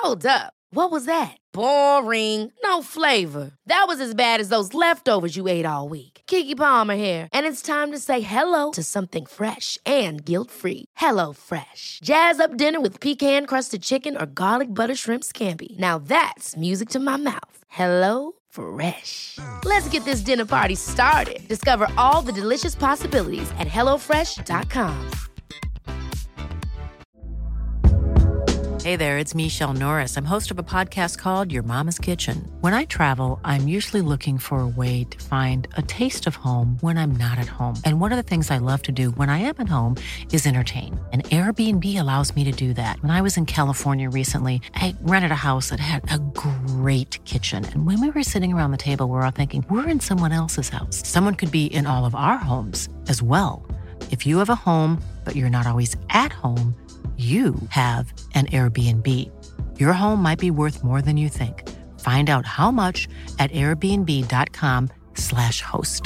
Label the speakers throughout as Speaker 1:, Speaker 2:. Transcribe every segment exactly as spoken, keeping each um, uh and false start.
Speaker 1: Hold up. What was that? Boring. No flavor. That was as bad as those leftovers you ate all week. Keke Palmer here, and it's time to say hello to something fresh and guilt-free. Hello Fresh. Jazz up dinner with pecan-crusted chicken or garlic butter shrimp scampi. Now that's music to my mouth. Hello Fresh. Let's get this dinner party started. Discover all the delicious possibilities at hello fresh dot com.
Speaker 2: Hey there, it's Michelle Norris. I'm host of a podcast called Your Mama's Kitchen. When I travel, I'm usually looking for a way to find a taste of home when I'm not at home. And one of the things I love to do when I am at home is entertain. And Airbnb allows me to do that. When I was in California recently, I rented a house that had a great kitchen. And when we were sitting around the table, we were all thinking, we're in someone else's house. Someone could be in all of our homes as well. If you have a home, but you're not always at home, you have an Airbnb. Your home might be worth more than you think. Find out how much at airbnb.com slash host.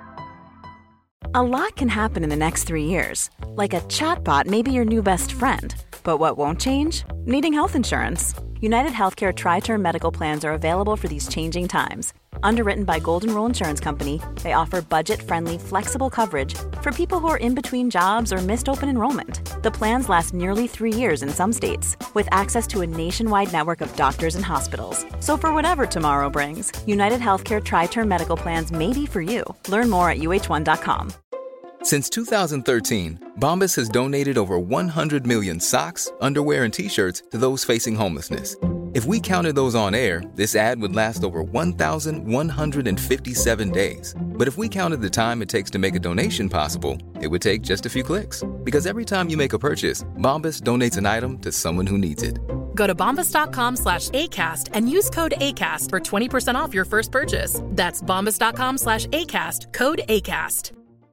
Speaker 3: A lot can happen in the next three years. Like a chatbot may be your new best friend. But what won't change? Needing health insurance. United Healthcare Tri-Term Medical Plans are available for these changing times. Underwritten by Golden Rule Insurance Company, they offer budget-friendly, flexible coverage for people who are in between jobs or missed open enrollment. The plans last nearly three years in some states, with access to a nationwide network of doctors and hospitals. So for whatever tomorrow brings, United Healthcare Tri-Term Medical Plans may be for you. Learn more at U H one dot com.
Speaker 4: Since two thousand thirteen, Bombas has donated over one hundred million socks, underwear, and T-shirts to those facing homelessness. If we counted those on air, this ad would last over one thousand one hundred fifty-seven days. But if we counted the time it takes to make a donation possible, it would take just a few clicks. Because every time you make a purchase, Bombas donates an item to someone who needs it.
Speaker 5: Go to bombas.com slash ACAST and use code ACAST for twenty percent off your first purchase. That's bombas.com slash ACAST, code ACAST.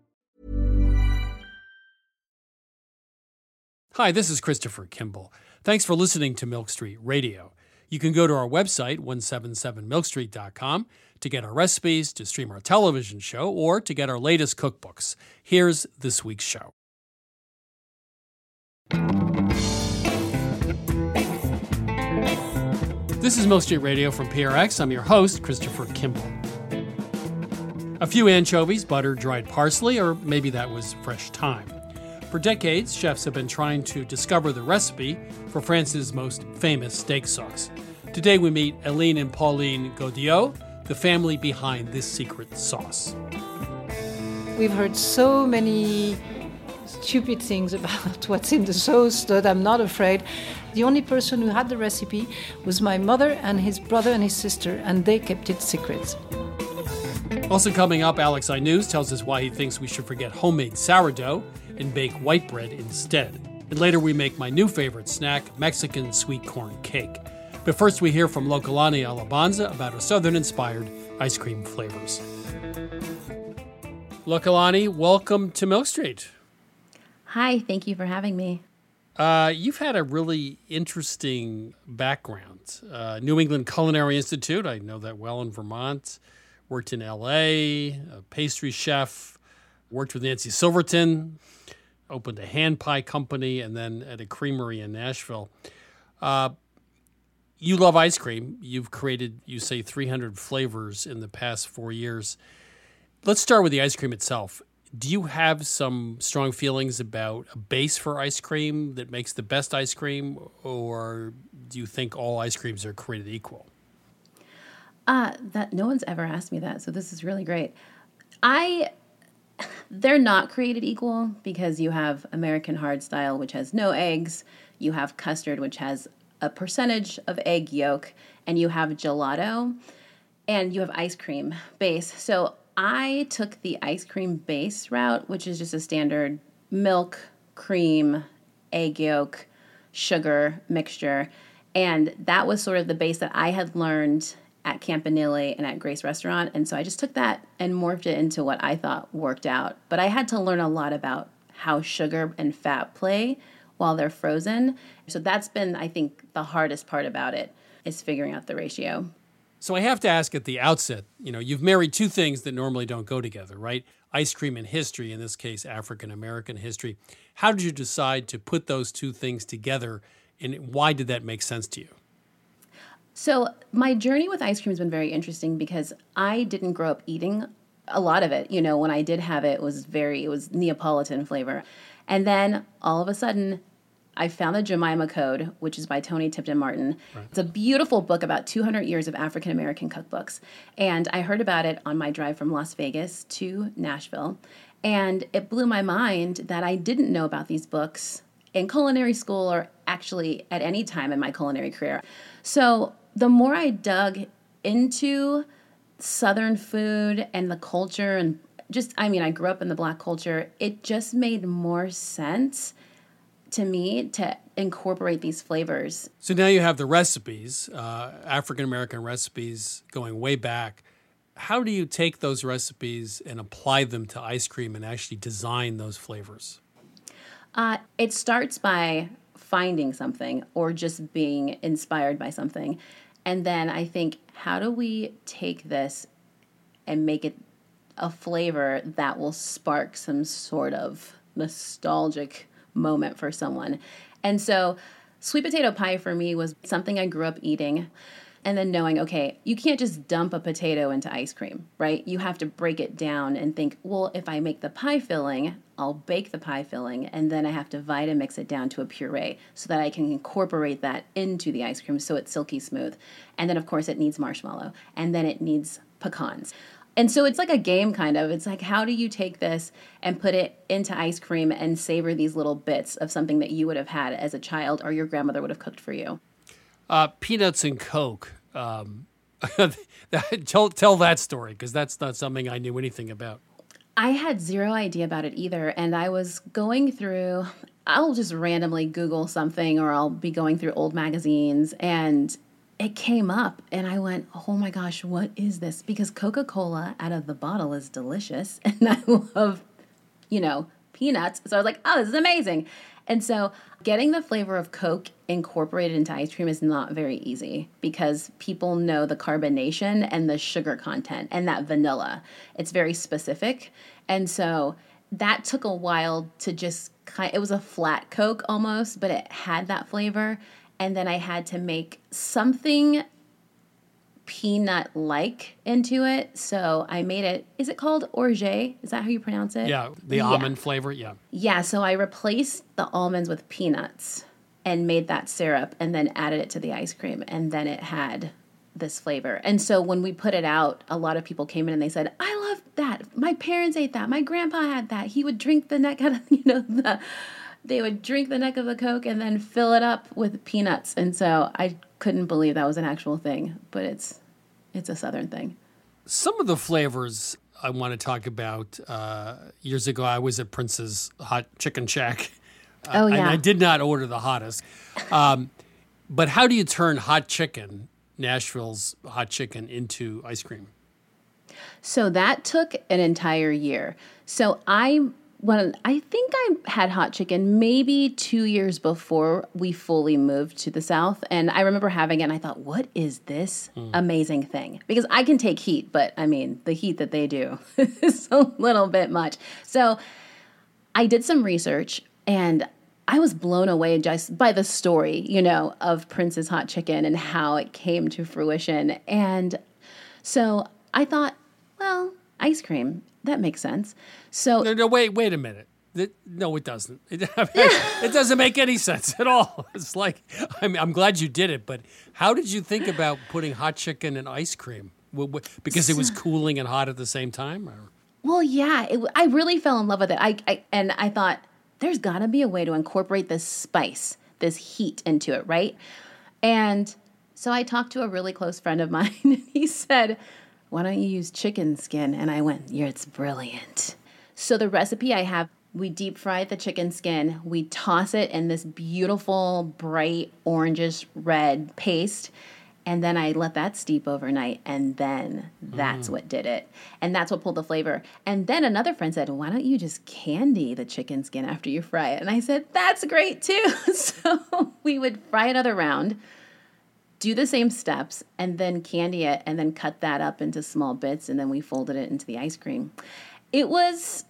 Speaker 6: Hi, this is Christopher Kimball. Thanks for listening to Milk Street Radio. You can go to our website, one seventy-seven milk street dot com, to get our recipes, to stream our television show, or to get our latest cookbooks. Here's this week's show. This is Milk Street Radio from P R X. I'm your host, Christopher Kimball. A few anchovies, butter, dried parsley, or maybe that was fresh thyme. For decades, chefs have been trying to discover the recipe for France's most famous steak sauce. Today we meet Hélène and Pauline Gaudiot, the family behind this secret sauce.
Speaker 7: We've heard so many stupid things about what's in the sauce that I'm not afraid. The only person who had the recipe was my mother and his brother and his sister, and they kept it secret.
Speaker 6: Also coming up, Alex Inus tells us why he thinks we should forget homemade sourdough and bake white bread instead. And later we make my new favorite snack, Mexican sweet corn cake. But first we hear from Lokalani Alabanza about her Southern-inspired ice cream flavors. Lokalani, welcome to Milk Street.
Speaker 8: Hi, thank you for having me.
Speaker 6: Uh, you've had a really interesting background. Uh, New England Culinary Institute, I know that well, in Vermont. Worked in L A, a pastry chef. Worked with Nancy Silverton. Opened a hand pie company, and then at a creamery in Nashville. Uh, you love ice cream. You've created, you say, three hundred flavors in the past four years. Let's start with the ice cream itself. Do you have some strong feelings about a base for ice cream that makes the best ice cream, or do you think all ice creams are created equal?
Speaker 8: Uh, that no one's ever asked me that, so this is really great. I... They're not created equal because you have American Hardstyle, which has no eggs. You have custard, which has a percentage of egg yolk. And you have gelato. And you have ice cream base. So I took the ice cream base route, which is just a standard milk, cream, egg yolk, sugar mixture. And that was sort of the base that I had learned at Campanile and at Grace Restaurant. And so I just took that and morphed it into what I thought worked out. But I had to learn a lot about how sugar and fat play while they're frozen. So that's been, I think, the hardest part about it, is figuring out the ratio.
Speaker 6: So I have to ask at the outset, you know, you've married two things that normally don't go together, right? Ice cream and history, in this case, African-American history. How did you decide to put those two things together, and why did that make sense to you?
Speaker 8: So my journey with ice cream has been very interesting because I didn't grow up eating a lot of it. You know, when I did have it, it was very, it was Neapolitan flavor. And then all of a sudden, I found the Jemima Code, which is by Tony Tipton Martin. Right. It's a beautiful book about two hundred years of African-American cookbooks. And I heard about it on my drive from Las Vegas to Nashville. And it blew my mind that I didn't know about these books in culinary school or actually at any time in my culinary career. So the more I dug into Southern food and the culture and just, I mean, I grew up in the Black culture, it just made more sense to me to incorporate these flavors.
Speaker 6: So now you have the recipes, uh, African-American recipes going way back. How do you take those recipes and apply them to ice cream and actually design those flavors?
Speaker 8: Uh, it starts by finding something or just being inspired by something. And then I think, how do we take this and make it a flavor that will spark some sort of nostalgic moment for someone? And so sweet potato pie for me was something I grew up eating. And then knowing, okay, you can't just dump a potato into ice cream, right? You have to break it down and think, well, if I make the pie filling, I'll bake the pie filling, and then I have to Vitamix it down to a puree so that I can incorporate that into the ice cream so it's silky smooth. And then, of course, it needs marshmallow, and then it needs pecans. And so it's like a game, kind of. It's like, how do you take this and put it into ice cream and savor these little bits of something that you would have had as a child or your grandmother would have cooked for you?
Speaker 6: Uh, peanuts and Coke. Um, tell, tell that story, because that's not something I knew anything about.
Speaker 8: I had zero idea about it either. And I was going through, I'll just randomly Google something, or I'll be going through old magazines, and it came up and I went, oh my gosh, what is this? Because Coca-Cola out of the bottle is delicious. And I love, you know, peanuts. So I was like, oh, this is amazing. And so getting the flavor of Coke incorporated into ice cream is not very easy because people know the carbonation and the sugar content and that vanilla. It's very specific. And so that took a while to just kind of, it was a flat Coke almost, but it had that flavor. And then I had to make something peanut-like into it. So I made it, is it called orge? Is that how you pronounce it?
Speaker 6: Yeah, the
Speaker 8: yeah.
Speaker 6: almond flavor, yeah.
Speaker 8: Yeah, so I replaced the almonds with peanuts and made that syrup and then added it to the ice cream. And then it had this flavor. And so when we put it out, a lot of people came in and they said, I love that. My parents ate that. My grandpa had that. He would drink the neck out of, you know, the... They would drink the neck of the Coke and then fill it up with peanuts. And so I couldn't believe that was an actual thing, but it's it's a Southern thing.
Speaker 6: Some of the flavors I want to talk about, uh, years ago I was at Prince's Hot Chicken Shack.
Speaker 8: Oh, yeah.
Speaker 6: And I did not order the hottest. Um, but how do you turn hot chicken, Nashville's hot chicken, into ice cream?
Speaker 8: So that took an entire year. So I... When I think I had hot chicken maybe two years before we fully moved to the South. And I remember having it and I thought, what is this mm. amazing thing? Because I can take heat, but I mean, the heat that they do is a little bit much. So I did some research and I was blown away just by the story, you know, of Prince's Hot Chicken and how it came to fruition. And so I thought, well, ice cream. That makes sense. So
Speaker 6: no, no, wait, wait a minute. It, no, it doesn't. It, it doesn't make any sense at all. It's like, I'm, I'm glad you did it, but how did you think about putting hot chicken in ice cream? Because it was cooling and hot at the same time? Or?
Speaker 8: Well, yeah, it, I really fell in love with it. I, I and I thought, there's got to be a way to incorporate this spice, this heat into it, right? And so I talked to a really close friend of mine, and he said, why don't you use chicken skin? And I went, yeah, it's brilliant. So the recipe I have, we deep fry the chicken skin. We toss it in this beautiful, bright, orangish red paste. And then I let that steep overnight. And then that's mm. what did it. And that's what pulled the flavor. And then another friend said, why don't you just candy the chicken skin after you fry it? And I said, that's great too. So we would fry another round, do the same steps, and then candy it, and then cut that up into small bits, and then we folded it into the ice cream. It was,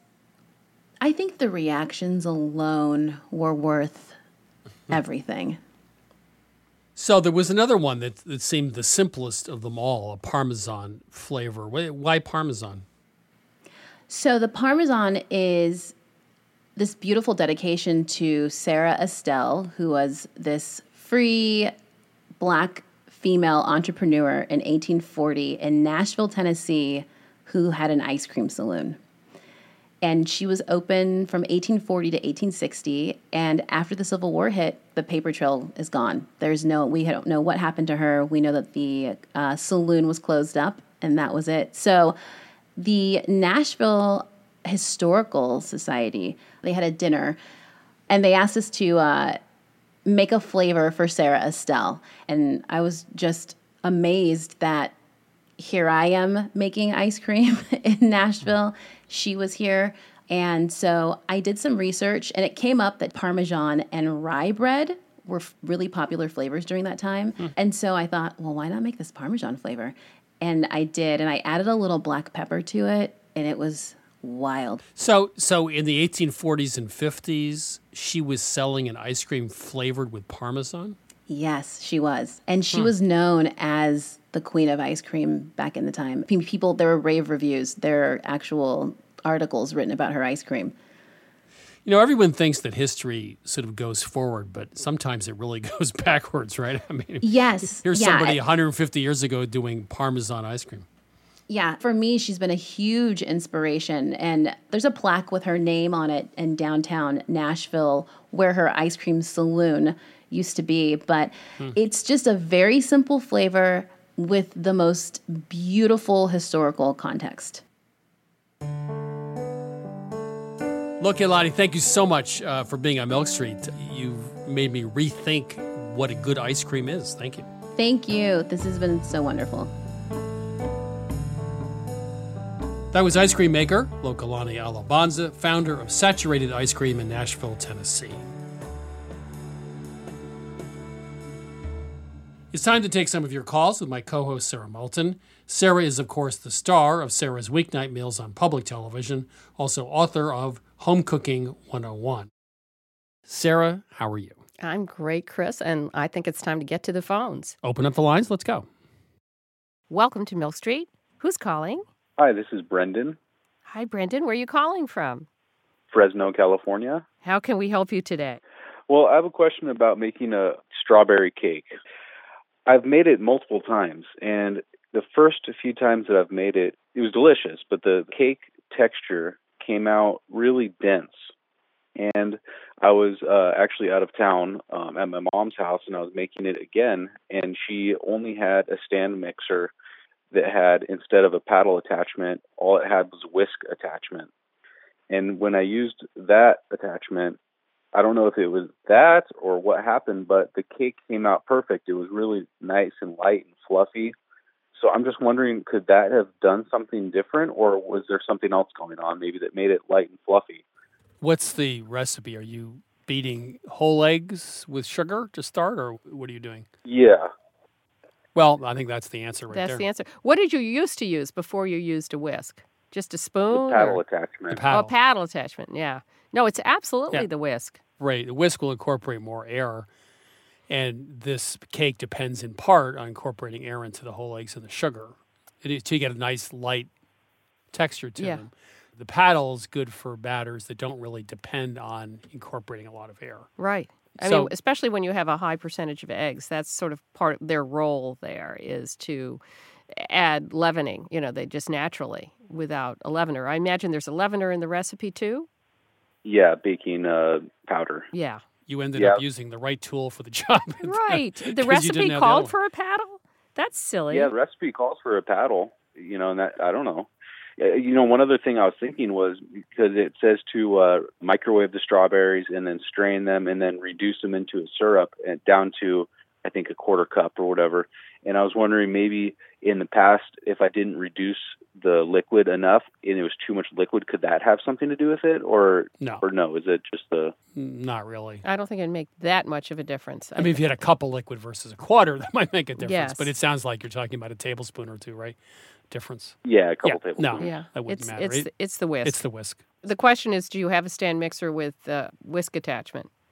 Speaker 8: I think the reactions alone were worth everything.
Speaker 6: So there was another one that, that seemed the simplest of them all, a Parmesan flavor. Why, why Parmesan?
Speaker 8: So the Parmesan is this beautiful dedication to Sarah Estelle, who was this free black female entrepreneur in eighteen forty in Nashville, Tennessee, who had an ice cream saloon. And she was open from eighteen forty to eighteen sixty. And after the Civil War hit, the paper trail is gone. There's no, we don't know what happened to her. We know that the uh, saloon was closed up, and that was it. So the Nashville Historical Society, they had a dinner, and they asked us to uh, make a flavor for Sarah Estelle. And I was just amazed that here I am making ice cream in Nashville. She was here. And so I did some research, and it came up that Parmesan and rye bread were f- really popular flavors during that time. Mm. And so I thought, well, why not make this Parmesan flavor? And I did, and I added a little black pepper to it, and it was wild.
Speaker 6: So so in the eighteen forties and fifties, she was selling an ice cream flavored with Parmesan?
Speaker 8: Yes, she was. And she
Speaker 6: Hmm.
Speaker 8: was known as the queen of ice cream back in the time. People, there were rave reviews. There are actual articles written about her ice cream.
Speaker 6: You know, everyone thinks that history sort of goes forward, but sometimes it really goes backwards, right? I mean,
Speaker 8: Yes.
Speaker 6: here's
Speaker 8: yeah.
Speaker 6: somebody one hundred fifty years ago doing Parmesan ice cream.
Speaker 8: Yeah, for me, she's been a huge inspiration. And there's a plaque with her name on it in downtown Nashville where her ice cream saloon used to be. But hmm. it's just a very simple flavor with the most beautiful historical context.
Speaker 6: Look, Ilani, thank you so much uh, for being on Milk Street. You've made me rethink what a good ice cream is. Thank you.
Speaker 8: Thank you. This has been so wonderful.
Speaker 6: That was ice cream maker Lokalani Alabanza, founder of Saturated Ice Cream in Nashville, Tennessee. It's time to take some of your calls with my co-host, Sarah Moulton. Sarah is, of course, the star of Sarah's Weeknight Meals on public television, also author of Home Cooking one oh one. Sarah, how are you?
Speaker 9: I'm great, Chris, and I think it's time to get to the phones.
Speaker 6: Open up the lines. Let's go.
Speaker 9: Welcome to Milk Street. Who's calling?
Speaker 10: Hi, this is Brendan.
Speaker 9: Hi, Brendan. Where are you calling from?
Speaker 10: Fresno, California.
Speaker 9: How can we help you today?
Speaker 10: Well, I have a question about making a strawberry cake. I've made it multiple times, and the first few times that I've made it, it was delicious, but the cake texture came out really dense. And I was uh, actually out of town um, at my mom's house, and I was making it again, and she only had a stand mixer that had, instead of a paddle attachment, all it had was a whisk attachment. And when I used that attachment, I don't know if it was that or what happened, but the cake came out perfect. It was really nice and light and fluffy. So I'm just wondering, could that have done something different, or was there something else going on maybe that made it light and fluffy?
Speaker 6: What's the recipe? Are you beating whole eggs with sugar to start, or what are you doing?
Speaker 10: Yeah.
Speaker 6: Well, I think that's the answer right
Speaker 9: That's
Speaker 6: there.
Speaker 9: the answer. What did you used to use before you used a whisk? Just a spoon?
Speaker 10: The paddle
Speaker 9: or?
Speaker 10: attachment.
Speaker 6: The paddle.
Speaker 9: Oh, paddle attachment, yeah. No, it's absolutely
Speaker 6: Yeah.
Speaker 9: the whisk.
Speaker 6: Right. The whisk will incorporate more air, and this cake depends in part on incorporating air into the whole eggs and the sugar it is, to get a nice light texture to
Speaker 9: Yeah.
Speaker 6: them. The paddle is good for batters that don't really depend on incorporating a lot of air.
Speaker 9: Right. I
Speaker 6: So-
Speaker 9: mean, especially when you have a high percentage of eggs, that's sort of part their role there is to add leavening, you know, they just naturally without a leavener. I imagine there's a leavener in the recipe too?
Speaker 10: Yeah, baking uh, powder.
Speaker 9: Yeah.
Speaker 6: You ended
Speaker 10: Yeah.
Speaker 6: up using the right tool for the job.
Speaker 9: Right. The
Speaker 6: 'Cause you
Speaker 9: recipe
Speaker 6: didn't have the other
Speaker 9: called
Speaker 6: one.
Speaker 9: for a paddle? That's silly.
Speaker 10: Yeah, the recipe calls for a paddle, you know, and that, I don't know. Uh, You know, one other thing I was thinking was, because it says to uh, microwave the strawberries and then strain them and then reduce them into a syrup and down to, I think, a quarter cup or whatever. And I was wondering, maybe in the past, if I didn't reduce the liquid enough and it was too much liquid, could that have something to do with it? Or
Speaker 6: No.
Speaker 10: or no, is it just the...
Speaker 6: Not really.
Speaker 9: I don't think it'd make that much of a difference.
Speaker 6: I mean, if you had a cup of liquid versus a quarter, that might make a difference.
Speaker 9: Yes.
Speaker 6: But it sounds like you're talking about a tablespoon or two, right? Difference.
Speaker 10: Yeah, a couple
Speaker 6: Yeah,
Speaker 10: tablespoons.
Speaker 6: no.
Speaker 9: yeah,
Speaker 6: that wouldn't
Speaker 9: it's
Speaker 6: matter.
Speaker 9: it's
Speaker 6: It-
Speaker 9: it's the whisk.
Speaker 6: It's the whisk.
Speaker 9: The question is, do you have a stand mixer with uh, whisk attachment?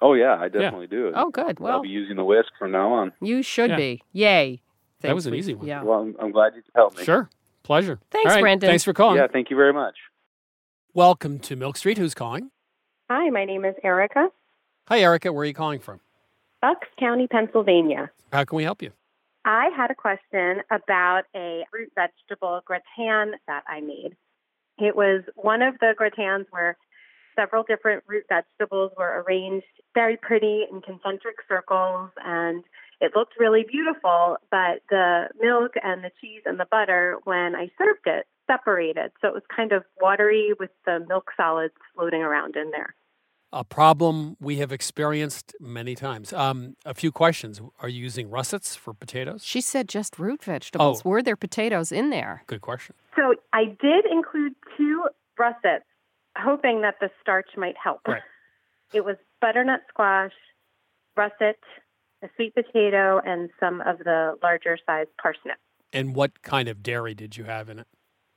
Speaker 10: Oh, yeah, I definitely
Speaker 6: yeah.
Speaker 10: do.
Speaker 9: Oh, good. Well,
Speaker 10: I'll be using the whisk from now on.
Speaker 9: You should
Speaker 6: yeah.
Speaker 9: be. Yay.
Speaker 6: That
Speaker 9: Thanks
Speaker 6: was an
Speaker 9: for,
Speaker 6: easy one.
Speaker 9: Yeah.
Speaker 10: Well, I'm, I'm glad you could help me.
Speaker 6: Sure. Pleasure.
Speaker 9: Thanks,
Speaker 6: All right.
Speaker 9: Brendan.
Speaker 6: Thanks for calling.
Speaker 10: Yeah, thank you very much.
Speaker 6: Welcome to Milk Street. Who's calling?
Speaker 11: Hi, my name is Erica,
Speaker 6: Hi, Erica. Where are you calling from?
Speaker 11: Bucks County, Pennsylvania.
Speaker 6: How can we help you?
Speaker 11: I had a question about a root vegetable gratin that I made. It was one of the gratins where several different root vegetables were arranged very pretty in concentric circles, and it looked really beautiful, but the milk and the cheese and the butter, when I served it, separated. So it was kind of watery with the milk solids floating around in there.
Speaker 6: A problem we have experienced many times. Um, a few questions. Are you using russets for potatoes?
Speaker 9: She said just root vegetables.
Speaker 6: Oh.
Speaker 9: Were there potatoes in there?
Speaker 6: Good question.
Speaker 11: So I did include two russets, hoping that the starch might help.
Speaker 6: Right.
Speaker 11: It was butternut squash, russet, a sweet potato, and some of the larger sized parsnip.
Speaker 6: And what kind of dairy did you have in it?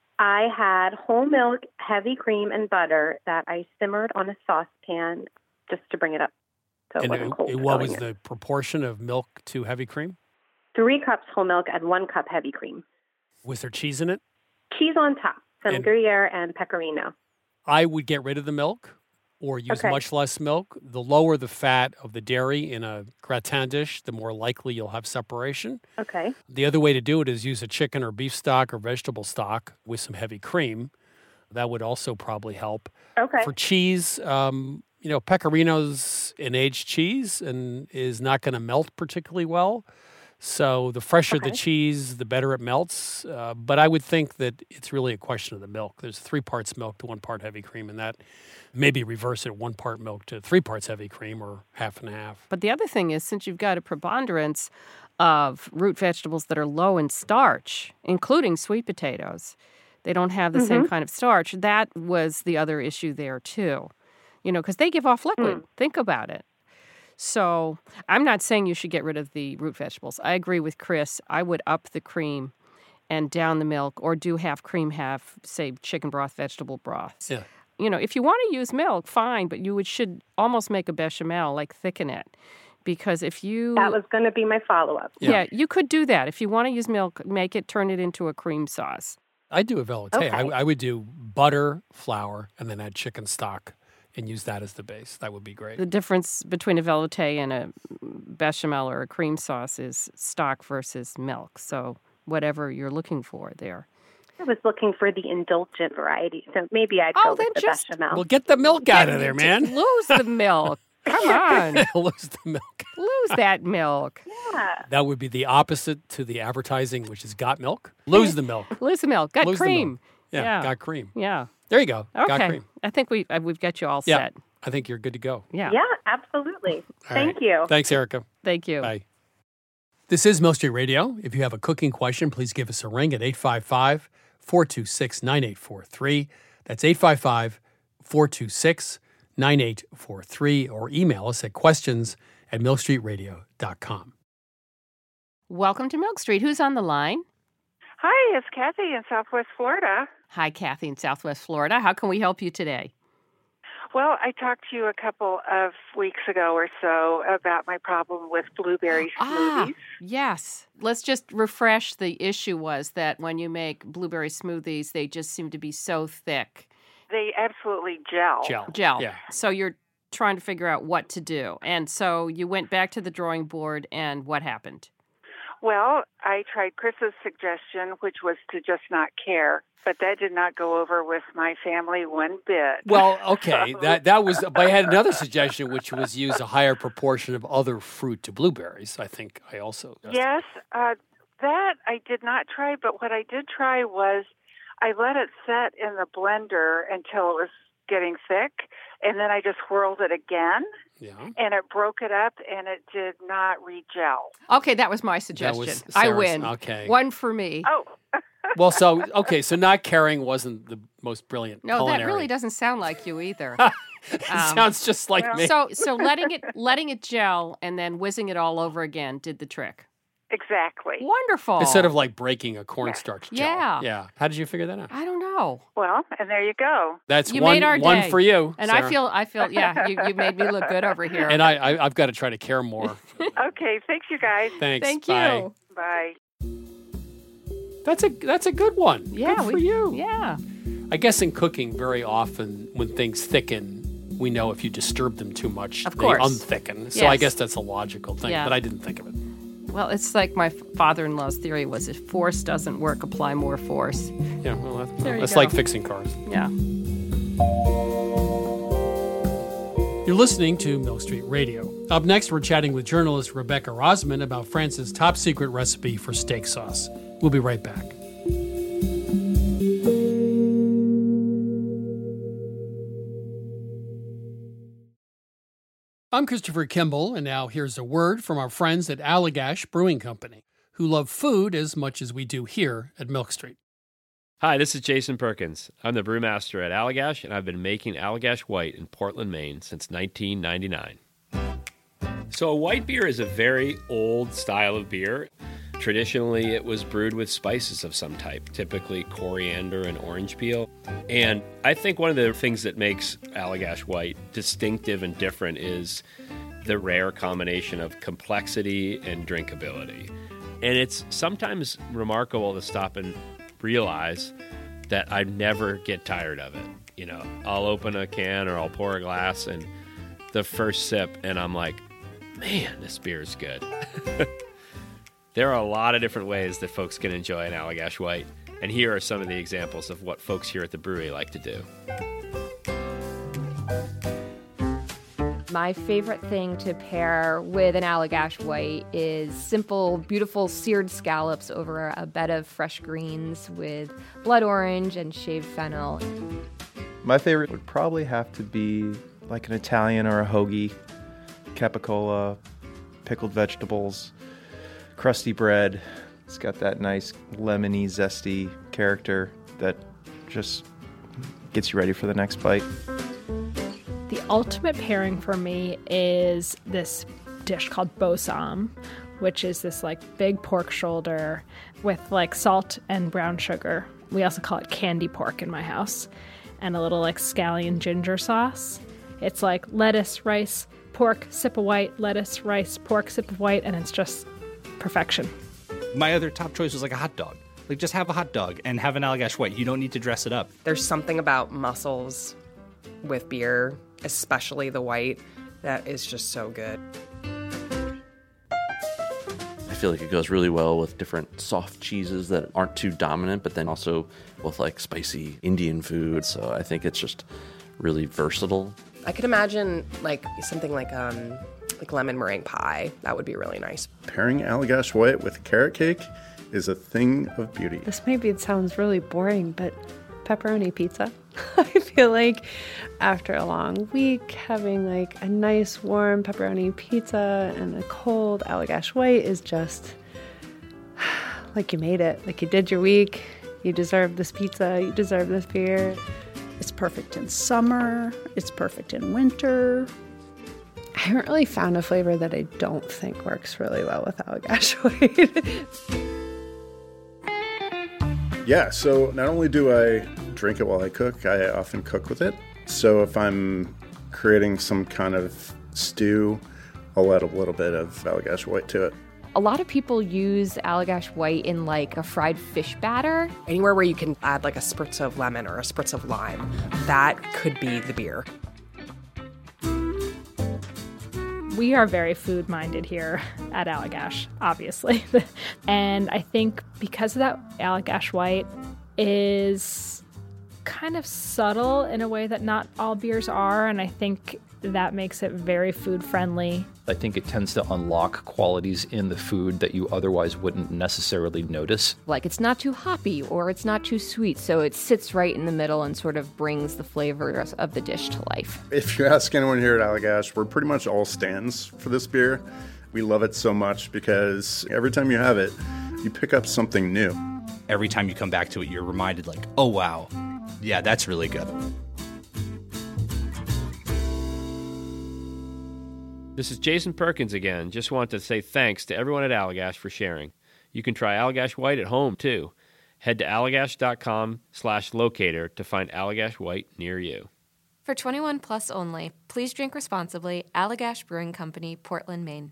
Speaker 11: I had whole milk, heavy cream, and butter that I simmered on a saucepan just to bring it up so it
Speaker 6: and
Speaker 11: wasn't
Speaker 6: it,
Speaker 11: cold.
Speaker 6: it- what was
Speaker 11: going in.
Speaker 6: the proportion of milk to heavy cream?
Speaker 11: Three cups whole milk and one cup heavy cream.
Speaker 6: Was there cheese in it?
Speaker 11: Cheese on top, some
Speaker 6: And-
Speaker 11: Gruyere and pecorino.
Speaker 6: I would get rid of the milk or use
Speaker 11: Okay.
Speaker 6: much less milk. The lower the fat of the dairy in a gratin dish, the more likely you'll have separation.
Speaker 11: Okay.
Speaker 6: The other way to do it is use a chicken or beef stock or vegetable stock with some heavy cream. That would also probably help.
Speaker 11: Okay.
Speaker 6: For cheese, um, you know, pecorino's an aged cheese and is not going to melt particularly well. So the fresher
Speaker 11: Okay.
Speaker 6: the cheese, the better it melts. Uh, but I would think that it's really a question of the milk. There's three parts milk to one part heavy cream, and that maybe reverse it one part milk to three parts heavy cream or half and half.
Speaker 9: But the other thing is, since you've got a preponderance of root vegetables that are low in starch, including sweet potatoes, they don't have the same kind of starch. That was the other issue there, too. You know, because they give off liquid. Think about it. So I'm not saying you should get rid of the root vegetables. I agree with Chris. I would up the cream and down the milk, or do half cream, half, say, chicken broth, vegetable broths.
Speaker 6: Yeah.
Speaker 9: You know, if you want to use milk, fine, but you would should almost make a bechamel, like thicken it. Because if you...
Speaker 11: That was going to be my follow-up.
Speaker 9: Yeah. yeah, you could do that. If you want to use milk, make it, turn it into a cream sauce.
Speaker 6: I do a velouté.
Speaker 11: Okay.
Speaker 6: I, I would do butter, flour, and then add chicken stock and use that as the base. That would be great.
Speaker 9: The difference between a velouté and a bechamel or a cream sauce is stock versus milk. So whatever you're looking for there.
Speaker 11: I was looking for the indulgent variety, so maybe I'd
Speaker 9: Oh,
Speaker 11: go
Speaker 9: then
Speaker 11: with the
Speaker 9: just-
Speaker 11: bechamel.
Speaker 6: Well, get the milk out of there, man.
Speaker 9: Lose the milk. Come on.
Speaker 6: Lose the milk.
Speaker 9: Lose that milk.
Speaker 11: yeah.
Speaker 6: That would be the opposite to the advertising, which is got milk. Lose the milk.
Speaker 9: Lose the milk. Got
Speaker 6: Lose the
Speaker 9: cream.
Speaker 6: milk. Yeah,
Speaker 9: Yeah.
Speaker 6: got cream.
Speaker 9: Yeah.
Speaker 6: There you go. Got
Speaker 9: Okay.
Speaker 6: cream.
Speaker 9: I think we, uh, we've got you all
Speaker 6: Yeah,
Speaker 9: set.
Speaker 6: I think you're good to go.
Speaker 9: Yeah.
Speaker 11: Yeah, absolutely.
Speaker 6: All
Speaker 11: Thank
Speaker 6: right.
Speaker 11: you.
Speaker 6: Thanks, Erica.
Speaker 9: Thank you.
Speaker 6: Bye. This is Milk Street Radio. If you have a cooking question, please give us a ring at eight five five, four two six, nine eight four three. That's eight five five, four two six, nine eight four three, or email us at questions at milk street radio dot com.
Speaker 9: Welcome to Milk Street. Who's on the line?
Speaker 12: Hi, it's Kathy in Southwest Florida.
Speaker 9: Hi, Kathy in Southwest Florida. How can we help you today?
Speaker 12: Well, I talked to you a couple of weeks ago or so about my problem with blueberry
Speaker 9: Ah,
Speaker 12: smoothies.
Speaker 9: yes. Let's just refresh. The issue was that when you make blueberry smoothies, they just seem to be so thick.
Speaker 12: They absolutely gel.
Speaker 6: Gel.
Speaker 9: Gel.
Speaker 6: Yeah.
Speaker 9: So you're trying to figure out what to do. And so you went back to the drawing board, and what happened?
Speaker 12: Well, I tried Chris's suggestion, which was to just not care, but that did not go over with my family one bit.
Speaker 6: Well, okay, that that was. But I had another suggestion, which was use a higher proportion of other fruit to blueberries. I think I also.
Speaker 12: Yes, uh, that I did not try, but what I did try was I let it set in the blender until it was getting thick, and then I just whirled it again.
Speaker 6: Yeah.
Speaker 12: And it broke it up, and it did not re-gel.
Speaker 9: Okay, that was my suggestion.
Speaker 6: was
Speaker 9: I
Speaker 6: Sarah's-
Speaker 9: win.
Speaker 6: okay.
Speaker 9: One for me.
Speaker 12: Oh.
Speaker 6: Well, so okay, so not caring wasn't the most brilliant.
Speaker 9: No,
Speaker 6: culinary.
Speaker 9: that really doesn't sound like you either.
Speaker 6: It
Speaker 9: Um,
Speaker 6: sounds just like me.
Speaker 9: So, so letting it letting it gel and then whizzing it all over again did the trick.
Speaker 12: Exactly.
Speaker 9: Wonderful.
Speaker 6: Instead of like breaking a cornstarch gel.
Speaker 9: Yeah.
Speaker 6: Yeah. How did you figure that out?
Speaker 9: I don't know.
Speaker 12: Well, and there you go.
Speaker 6: That's
Speaker 9: You
Speaker 6: one,
Speaker 9: made our
Speaker 6: one
Speaker 9: day.
Speaker 6: for you,
Speaker 9: And
Speaker 6: Sarah.
Speaker 9: I feel, I feel, yeah, you, you made me look good over here.
Speaker 6: And I, I, I've got to try to care more.
Speaker 12: Okay, thanks, you guys.
Speaker 6: Thanks.
Speaker 9: Thank
Speaker 6: Bye.
Speaker 9: you.
Speaker 12: Bye.
Speaker 6: That's a that's a good one.
Speaker 9: Yeah,
Speaker 6: good for
Speaker 9: we,
Speaker 6: you.
Speaker 9: Yeah.
Speaker 6: I guess in cooking, very often when things thicken, we know if you disturb them too much,
Speaker 9: Of
Speaker 6: they
Speaker 9: course.
Speaker 6: unthicken. So I
Speaker 9: Yes.
Speaker 6: guess that's a logical thing,
Speaker 9: Yeah.
Speaker 6: but I didn't think of it.
Speaker 9: Well, it's like my father-in-law's theory was if force doesn't work, apply more force.
Speaker 6: Yeah, well, that's,
Speaker 9: There you
Speaker 6: that's
Speaker 9: go.
Speaker 6: like fixing cars.
Speaker 9: Yeah.
Speaker 6: You're listening to Milk Street Radio. Up next, we're chatting with journalist Rebecca Rosman about France's top secret recipe for steak sauce. We'll be right back. I'm Christopher Kimball, and now here's a word from our friends at Allagash Brewing Company, who love food as much as we do here at Milk Street.
Speaker 13: Hi, this is Jason Perkins. I'm the brewmaster at Allagash, and I've been making Allagash White in Portland, Maine since nineteen ninety-nine. So a white beer is a very old style of beer. Traditionally, it was brewed with spices of some type, typically coriander and orange peel. And I think one of the things that makes Allagash White distinctive and different is the rare combination of complexity and drinkability. And it's sometimes remarkable to stop and realize that I never get tired of it. You know, I'll open a can or I'll pour a glass, and the first sip, and I'm like, man, this beer is good. There are a lot of different ways that folks can enjoy an Allagash White, and here are some of the examples of what folks here at the brewery like to do.
Speaker 14: My favorite thing to pair with an Allagash White is simple, beautiful seared scallops over a bed of fresh greens with blood orange and shaved fennel.
Speaker 15: My favorite would probably have to be like an Italian or a hoagie, capicola, pickled vegetables, crusty bread. It's got that nice lemony, zesty character that just gets you ready for the next bite.
Speaker 16: The ultimate pairing for me is this dish called Bossam, which is this like big pork shoulder with like salt and brown sugar. We also call it candy pork in my house, and a little like scallion ginger sauce. It's like lettuce, rice, pork, sip of white, lettuce, rice, pork, sip of white, and it's just perfection.
Speaker 17: My other top choice was like a hot dog. Like, just have a hot dog and have an Allagash White. You don't need to dress it up.
Speaker 18: There's something about mussels with beer, especially the white, that is just so good.
Speaker 19: I feel like it goes really well with different soft cheeses that aren't too dominant, but then also with like spicy Indian food. So I think it's just really versatile.
Speaker 18: I could imagine like something like um like lemon meringue pie. That would be really nice.
Speaker 20: Pairing Allagash White with carrot cake is a thing of beauty.
Speaker 21: This maybe it sounds really boring, but pepperoni pizza. I feel like after a long week, having like a nice warm pepperoni pizza and a cold Allagash White is just like you made it. Like you did your week. You deserve this pizza. You deserve this beer.
Speaker 22: It's perfect in summer. It's perfect in winter.
Speaker 21: I haven't really found a flavor that I don't think works really well with Allagash White.
Speaker 20: Yeah, so not only do I drink it while I cook, I often cook with it. So if I'm creating some kind of stew, I'll add a little bit of Allagash White to it.
Speaker 14: A lot of people use Allagash White in like a fried fish batter.
Speaker 18: Anywhere where you can add like a spritz of lemon or a spritz of lime, that could be the beer.
Speaker 16: We are very food-minded here at Allagash, obviously. And I think because of that, Allagash White is kind of subtle in a way that not all beers are, and I think that makes it very food-friendly.
Speaker 23: I think it tends to unlock qualities in the food that you otherwise wouldn't necessarily notice.
Speaker 14: Like it's not too hoppy or it's not too sweet, so it sits right in the middle and sort of brings the flavors of the dish to life.
Speaker 20: If you ask anyone here at Allagash, we're pretty much all stands for this beer. We love it so much because every time you have it, you pick up something new.
Speaker 17: Every time you come back to it, you're reminded like, oh, wow, yeah, that's really good.
Speaker 13: This is Jason Perkins again. Just wanted to say thanks to everyone at Allagash for sharing. You can try Allagash White at home, too. Head to allagash.com slash locator to find Allagash White near you.
Speaker 14: For twenty-one plus only, please drink responsibly. Allagash Brewing Company, Portland, Maine.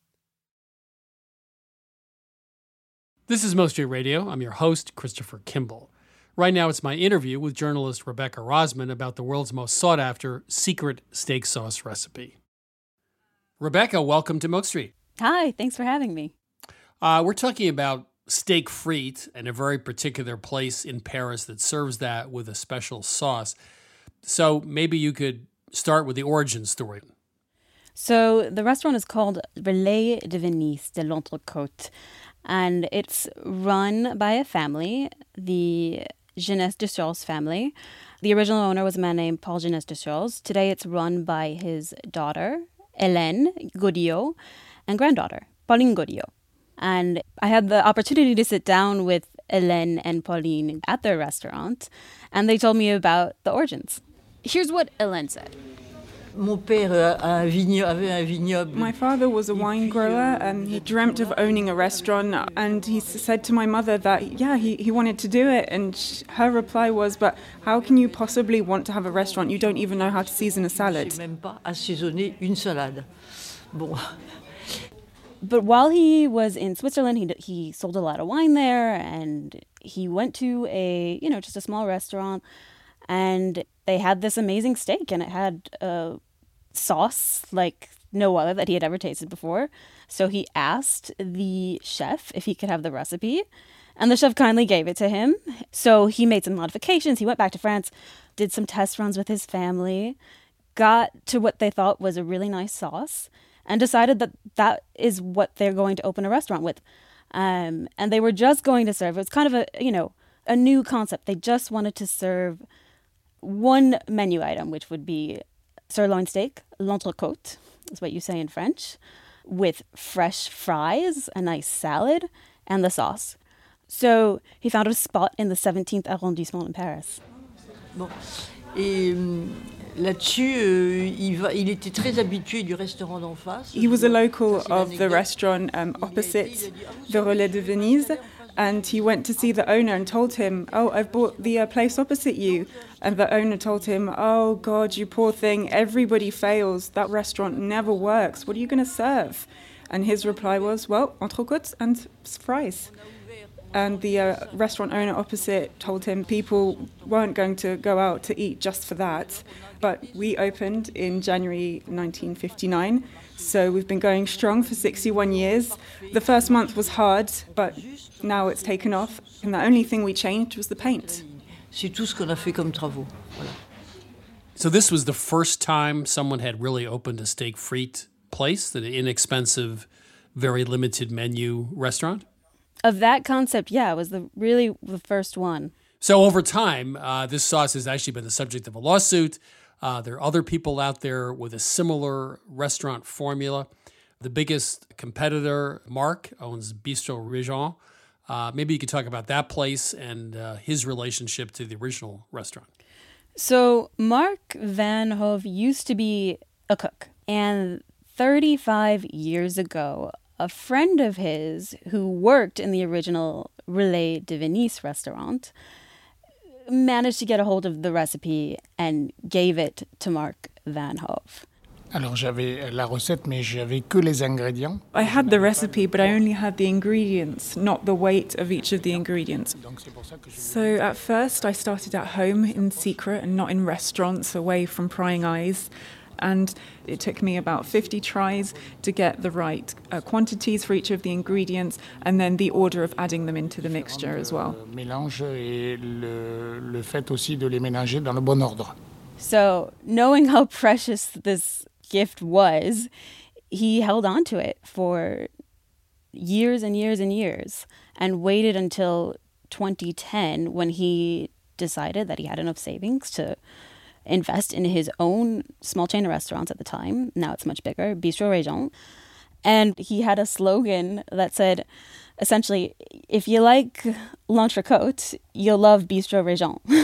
Speaker 6: This is Most Street Radio. I'm your host, Christopher Kimball. Right now, it's my interview with journalist Rebecca Rosman about the world's most sought-after secret steak sauce recipe. Rebecca, welcome to Milk Street.
Speaker 1: Hi, thanks for having me.
Speaker 6: Uh, we're talking about steak frites and a very particular place in Paris that serves that with a special sauce. So maybe you could start with the origin story.
Speaker 1: So the restaurant is called Relais de Venise de l'Entrecôte, and it's run by a family, the Geneste de Charles family. The original owner was a man named Paul Geneste de Charles. Today it's run by his daughter, Hélène Godillot, and granddaughter, Pauline Godillot. And I had the opportunity to sit down with Hélène and Pauline at their restaurant, and they told me about the origins. Here's what Hélène said.
Speaker 2: My father was a wine grower and he dreamt of owning a restaurant, and he said to my mother that, yeah, he, he wanted to do it. And she, her reply was, but how can you possibly want to have a restaurant? You don't even know how to season a salad.
Speaker 1: But while he was in Switzerland, he he sold a lot of wine there, and he went to a, you know, just a small restaurant, and they had this amazing steak, and it had a sauce like no other that he had ever tasted before. So he asked the chef if he could have the recipe, and the chef kindly gave it to him. So he made some modifications. He went back to France, did some test runs with his family, got to what they thought was a really nice sauce, and decided that that is what they're going to open a restaurant with. Um, and they were just going to serve, it was kind of a, you know, a new concept. They just wanted to serve one menu item, which would be sirloin steak, l'entrecôte, is what you say in French, with fresh fries, a nice salad, and the sauce. So he found a spot in the seventeenth arrondissement in Paris.
Speaker 2: Bon. Et là-dessus, euh, il, va, il était très habitué du restaurant d'en face. He was a local of the restaurant um, opposite the Relais de Venise, and he went to see the owner and told him, oh, I've bought the uh, place opposite you. And the owner told him, oh, God, you poor thing, everybody fails. That restaurant never works. What are you going to serve? And his reply was, well, entrecôtes and fries. And the uh, restaurant owner opposite told him people weren't going to go out to eat just for that. But we opened in January nineteen fifty-nine, so we've been going strong for sixty-one years. The first month was hard, but now it's taken off, and the only thing we changed was the paint. C'est tout ce qu'on a fait comme travaux. Voilà.
Speaker 6: So this was the first time someone had really opened a steak frite place, an inexpensive, very limited menu restaurant?
Speaker 1: Of that concept, yeah, it was the really the first one.
Speaker 6: So over time, uh, this sauce has actually been the subject of a lawsuit. Uh, there are other people out there with a similar restaurant formula. The biggest competitor, Marc, owns Bistro Régent. Uh, maybe you could talk about that place and uh, his relationship to the original restaurant.
Speaker 1: So Marc Van Hove used to be a cook. And thirty-five years ago, a friend of his who worked in the original Relais de Venise restaurant managed to get a hold of the recipe and gave it to Marc Van Hove.
Speaker 3: Alors j'avais la recette, mais j'avais que les ingrédients.
Speaker 2: I had the recipe, but I only had the ingredients, not the weight of each of the ingredients. So at first I started at home in secret and not in restaurants away from prying eyes. And it took me about fifty tries to get the right uh, quantities for each of the ingredients and then the order of adding them into the mixture as well.
Speaker 3: Mélange et le, le fait aussi de les mélanger dans le bon ordre.
Speaker 1: So knowing how precious this gift was, he held on to it for years and years and years and waited until twenty ten when he decided that he had enough savings to invest in his own small chain of restaurants at the time. Now it's much bigger, Bistro Régent. And he had a slogan that said, essentially, if you like l'entrecôte, you'll love Bistro Régent.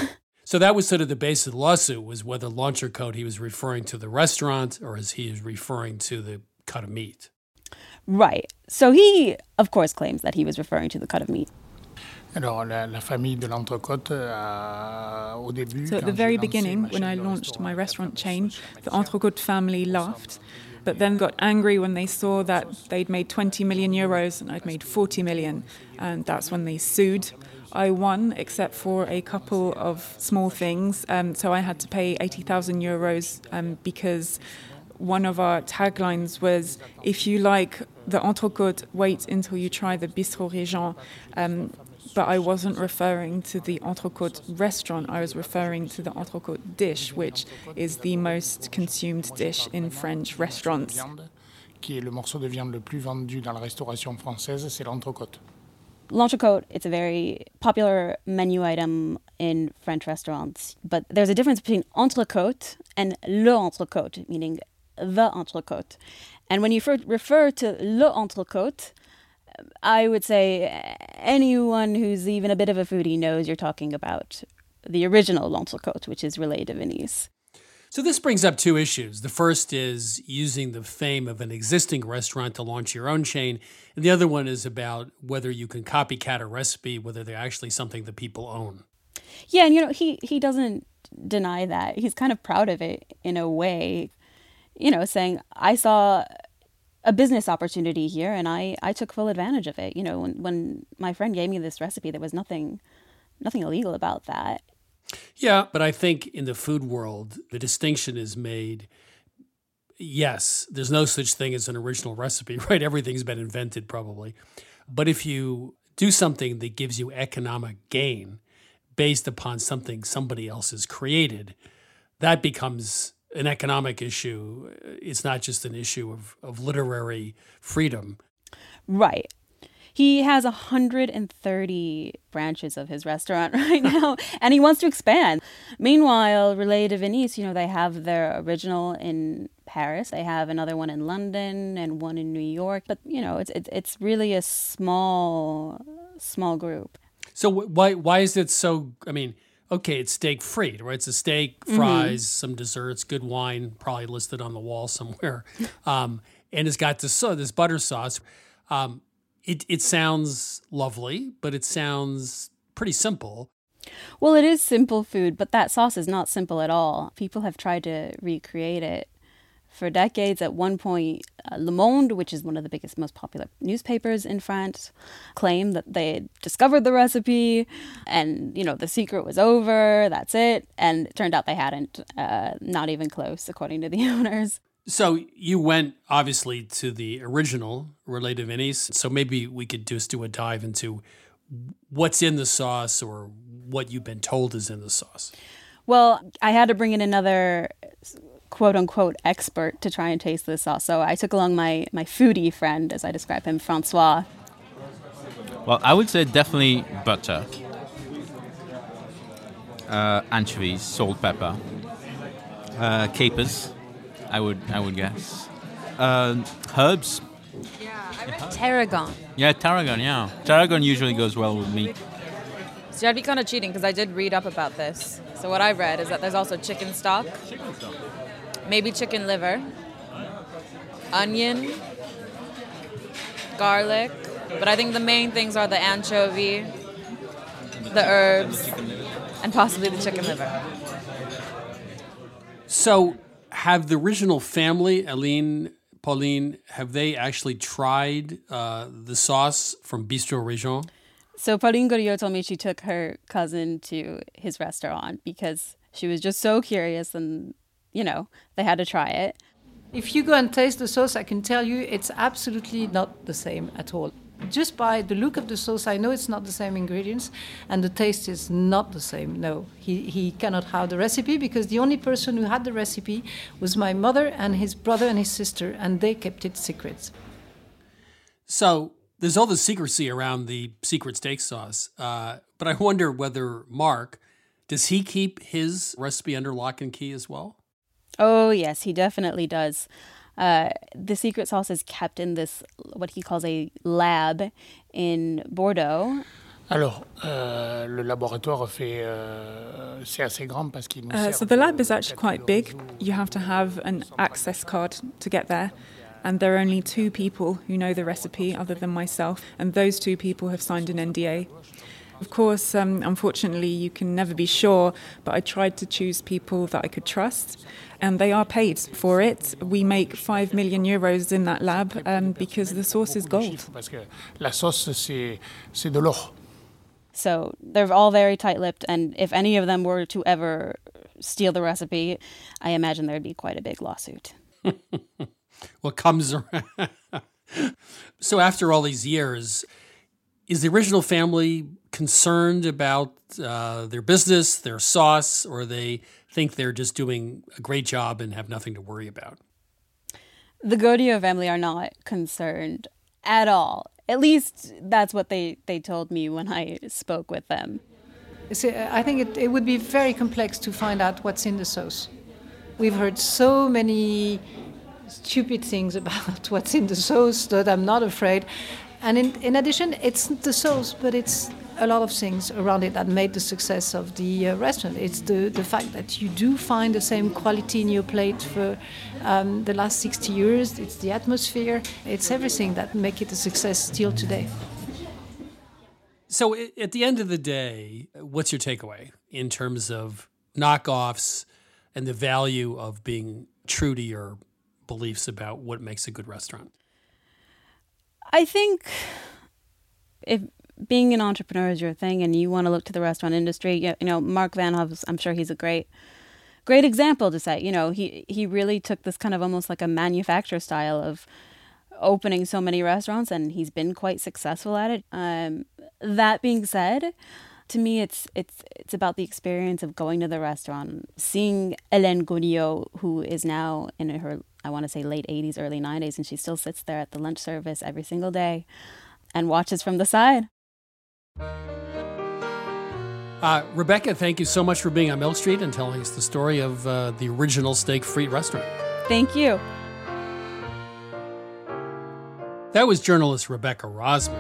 Speaker 6: So that was sort of the base of the lawsuit, was whether l'entrecôte, he was referring to the restaurant or is he is referring to the cut of meat.
Speaker 1: Right. So he, of course, claims that he was referring to the cut of meat.
Speaker 3: Alors, la, la famille de l'entrecôte, euh, au début,
Speaker 2: so at the very beginning, when I launched my restaurant chain, the Entrecôte family laughed, but then got angry when they saw that they'd made twenty million euros and I'd made forty million, and that's when they sued. I won, except for a couple of small things, um, so I had to pay eighty thousand euros um, because one of our taglines was, if you like the entrecôte, wait until you try the Bistrot Régent. Um, but I wasn't referring to the entrecôte restaurant, I was referring to the entrecôte dish, which is the most consumed dish in French restaurants.
Speaker 3: Qui est le morceau de viande le plus vendu dans la restauration française, c'est l'entrecôte.
Speaker 1: L'entrecôte, it's a very popular menu item in French restaurants, but there's a difference between entrecôte and le entrecôte, meaning the entrecôte. And when you refer to le entrecôte, I would say anyone who's even a bit of a foodie knows you're talking about the original l'entrecôte, which is Relais de Venise.
Speaker 6: So this brings up two issues. The first is using the fame of an existing restaurant to launch your own chain. And the other one is about whether you can copycat a recipe, whether they're actually something that people own.
Speaker 1: Yeah, and you know, he, he doesn't deny that. He's kind of proud of it in a way, you know, saying, I saw a business opportunity here and I, I took full advantage of it. You know, when, when my friend gave me this recipe, there was nothing nothing illegal about that.
Speaker 6: Yeah, but I think in the food world, the distinction is made, yes, there's no such thing as an original recipe, right? Everything's been invented probably. But if you do something that gives you economic gain based upon something somebody else has created, that becomes an economic issue. It's not just an issue of, of literary freedom.
Speaker 1: Right. He has one hundred thirty branches of his restaurant right now, and he wants to expand. Meanwhile, Relais de Venise, you know, they have their original in Paris. They have another one in London and one in New York. But, you know, it's it's, it's really a small, small group.
Speaker 6: So why why is it so, I mean, okay, it's steak frites, right? It's a steak, fries, mm-hmm. some desserts, good wine, probably listed on the wall somewhere. Um, and it's got this, so this butter sauce. Um, It it sounds lovely, but it sounds pretty simple.
Speaker 1: Well, it is simple food, but that sauce is not simple at all. People have tried to recreate it for decades. At one point, uh, Le Monde, which is one of the biggest, most popular newspapers in France, claimed that they had discovered the recipe and, you know, the secret was over, that's it. And it turned out they hadn't, uh, not even close, according to the owners.
Speaker 6: So you went, obviously, to the original Relais de Venise. So maybe we could just do a dive into what's in the sauce or what you've been told is in the sauce.
Speaker 1: Well, I had to bring in another quote-unquote expert to try and taste this sauce. So I took along my, my foodie friend, as I describe him, Francois.
Speaker 4: Well, I would say definitely butter, uh, anchovies, salt, pepper, uh, capers. I would, I would guess. Uh, herbs.
Speaker 5: Yeah, I read tarragon.
Speaker 4: Yeah, tarragon. Yeah, tarragon usually goes well with meat.
Speaker 5: So I'd be kind of cheating because I did read up about this. So what I read is that there's also chicken stock, maybe chicken liver, onion, garlic. But I think the main things are the anchovy, the herbs, and possibly the chicken liver.
Speaker 6: So. Have the original family, Aline, Pauline, have they actually tried uh, the sauce from Bistrot Régent?
Speaker 1: So Pauline Goriot told me she took her cousin to his restaurant because she was just so curious and, you know, they had to try it.
Speaker 7: If you go and taste the sauce, I can tell you it's absolutely not the same at all. Just by the look of the sauce, I know it's not the same ingredients, and the taste is not the same. No, he, he cannot have the recipe because the only person who had the recipe was my mother and his brother and his sister, and they kept it secret.
Speaker 6: So there's all the secrecy around the secret steak sauce, uh, but I wonder whether Mark, does he keep his recipe under lock and key as well?
Speaker 1: Oh, yes, he definitely does. Uh, the secret sauce is kept in this, what he calls a lab in Bordeaux.
Speaker 3: Alors, euh, le laboratoire fait, euh, c'est assez grand parce qu'il nous
Speaker 2: Uh,
Speaker 3: sert
Speaker 2: so the lab
Speaker 3: de-
Speaker 2: is actually quite big. You have to have an access card to get there. And there are only two people who know the recipe other than myself. And those two people have signed an N D A. Of course, um, unfortunately, you can never be sure, but I tried to choose people that I could trust. And they are paid for it. We make five million euros in that lab um, because the sauce is gold.
Speaker 3: Parce que la sauce, c'est, c'est de l'or.
Speaker 1: So they're all very tight-lipped, and if any of them were to ever steal the recipe, I imagine there'd be quite a big lawsuit.
Speaker 6: What comes around. So after all these years, is the original family concerned about uh, their business, their sauce, or they think they're just doing a great job and have nothing to worry about?
Speaker 1: The Godiot family are not concerned at all. At least that's what they, they told me when I spoke with them.
Speaker 7: See, I think it, it would be very complex to find out what's in the sauce. We've heard so many stupid things about what's in the sauce that I'm not afraid. And in, in addition, it's the sauce, but it's a lot of things around it that made the success of the uh, restaurant. It's the, the fact that you do find the same quality in your plate for um, the last sixty years. It's the atmosphere. It's everything that make it a success still today.
Speaker 6: So i- at the end of the day, what's your takeaway in terms of knockoffs and the value of being true to your beliefs about what makes a good restaurant?
Speaker 1: I think if being an entrepreneur is your thing and you want to look to the restaurant industry, you you know, Mark Van Hoff, I'm sure he's a great, great example to say. You know, he, he really took this kind of almost like a manufacturer style of opening so many restaurants, and he's been quite successful at it. Um, that being said, to me, it's it's it's about the experience of going to the restaurant, seeing Hélène Godiot, who is now in her, I want to say, late eighties, early nineties, and she still sits there at the lunch service every single day and watches from the side.
Speaker 6: Uh, Rebecca, thank you so much for being on Milk Street and telling us the story of uh, the original Steak Frites restaurant.
Speaker 1: Thank you.
Speaker 6: That was journalist Rebecca Rosman.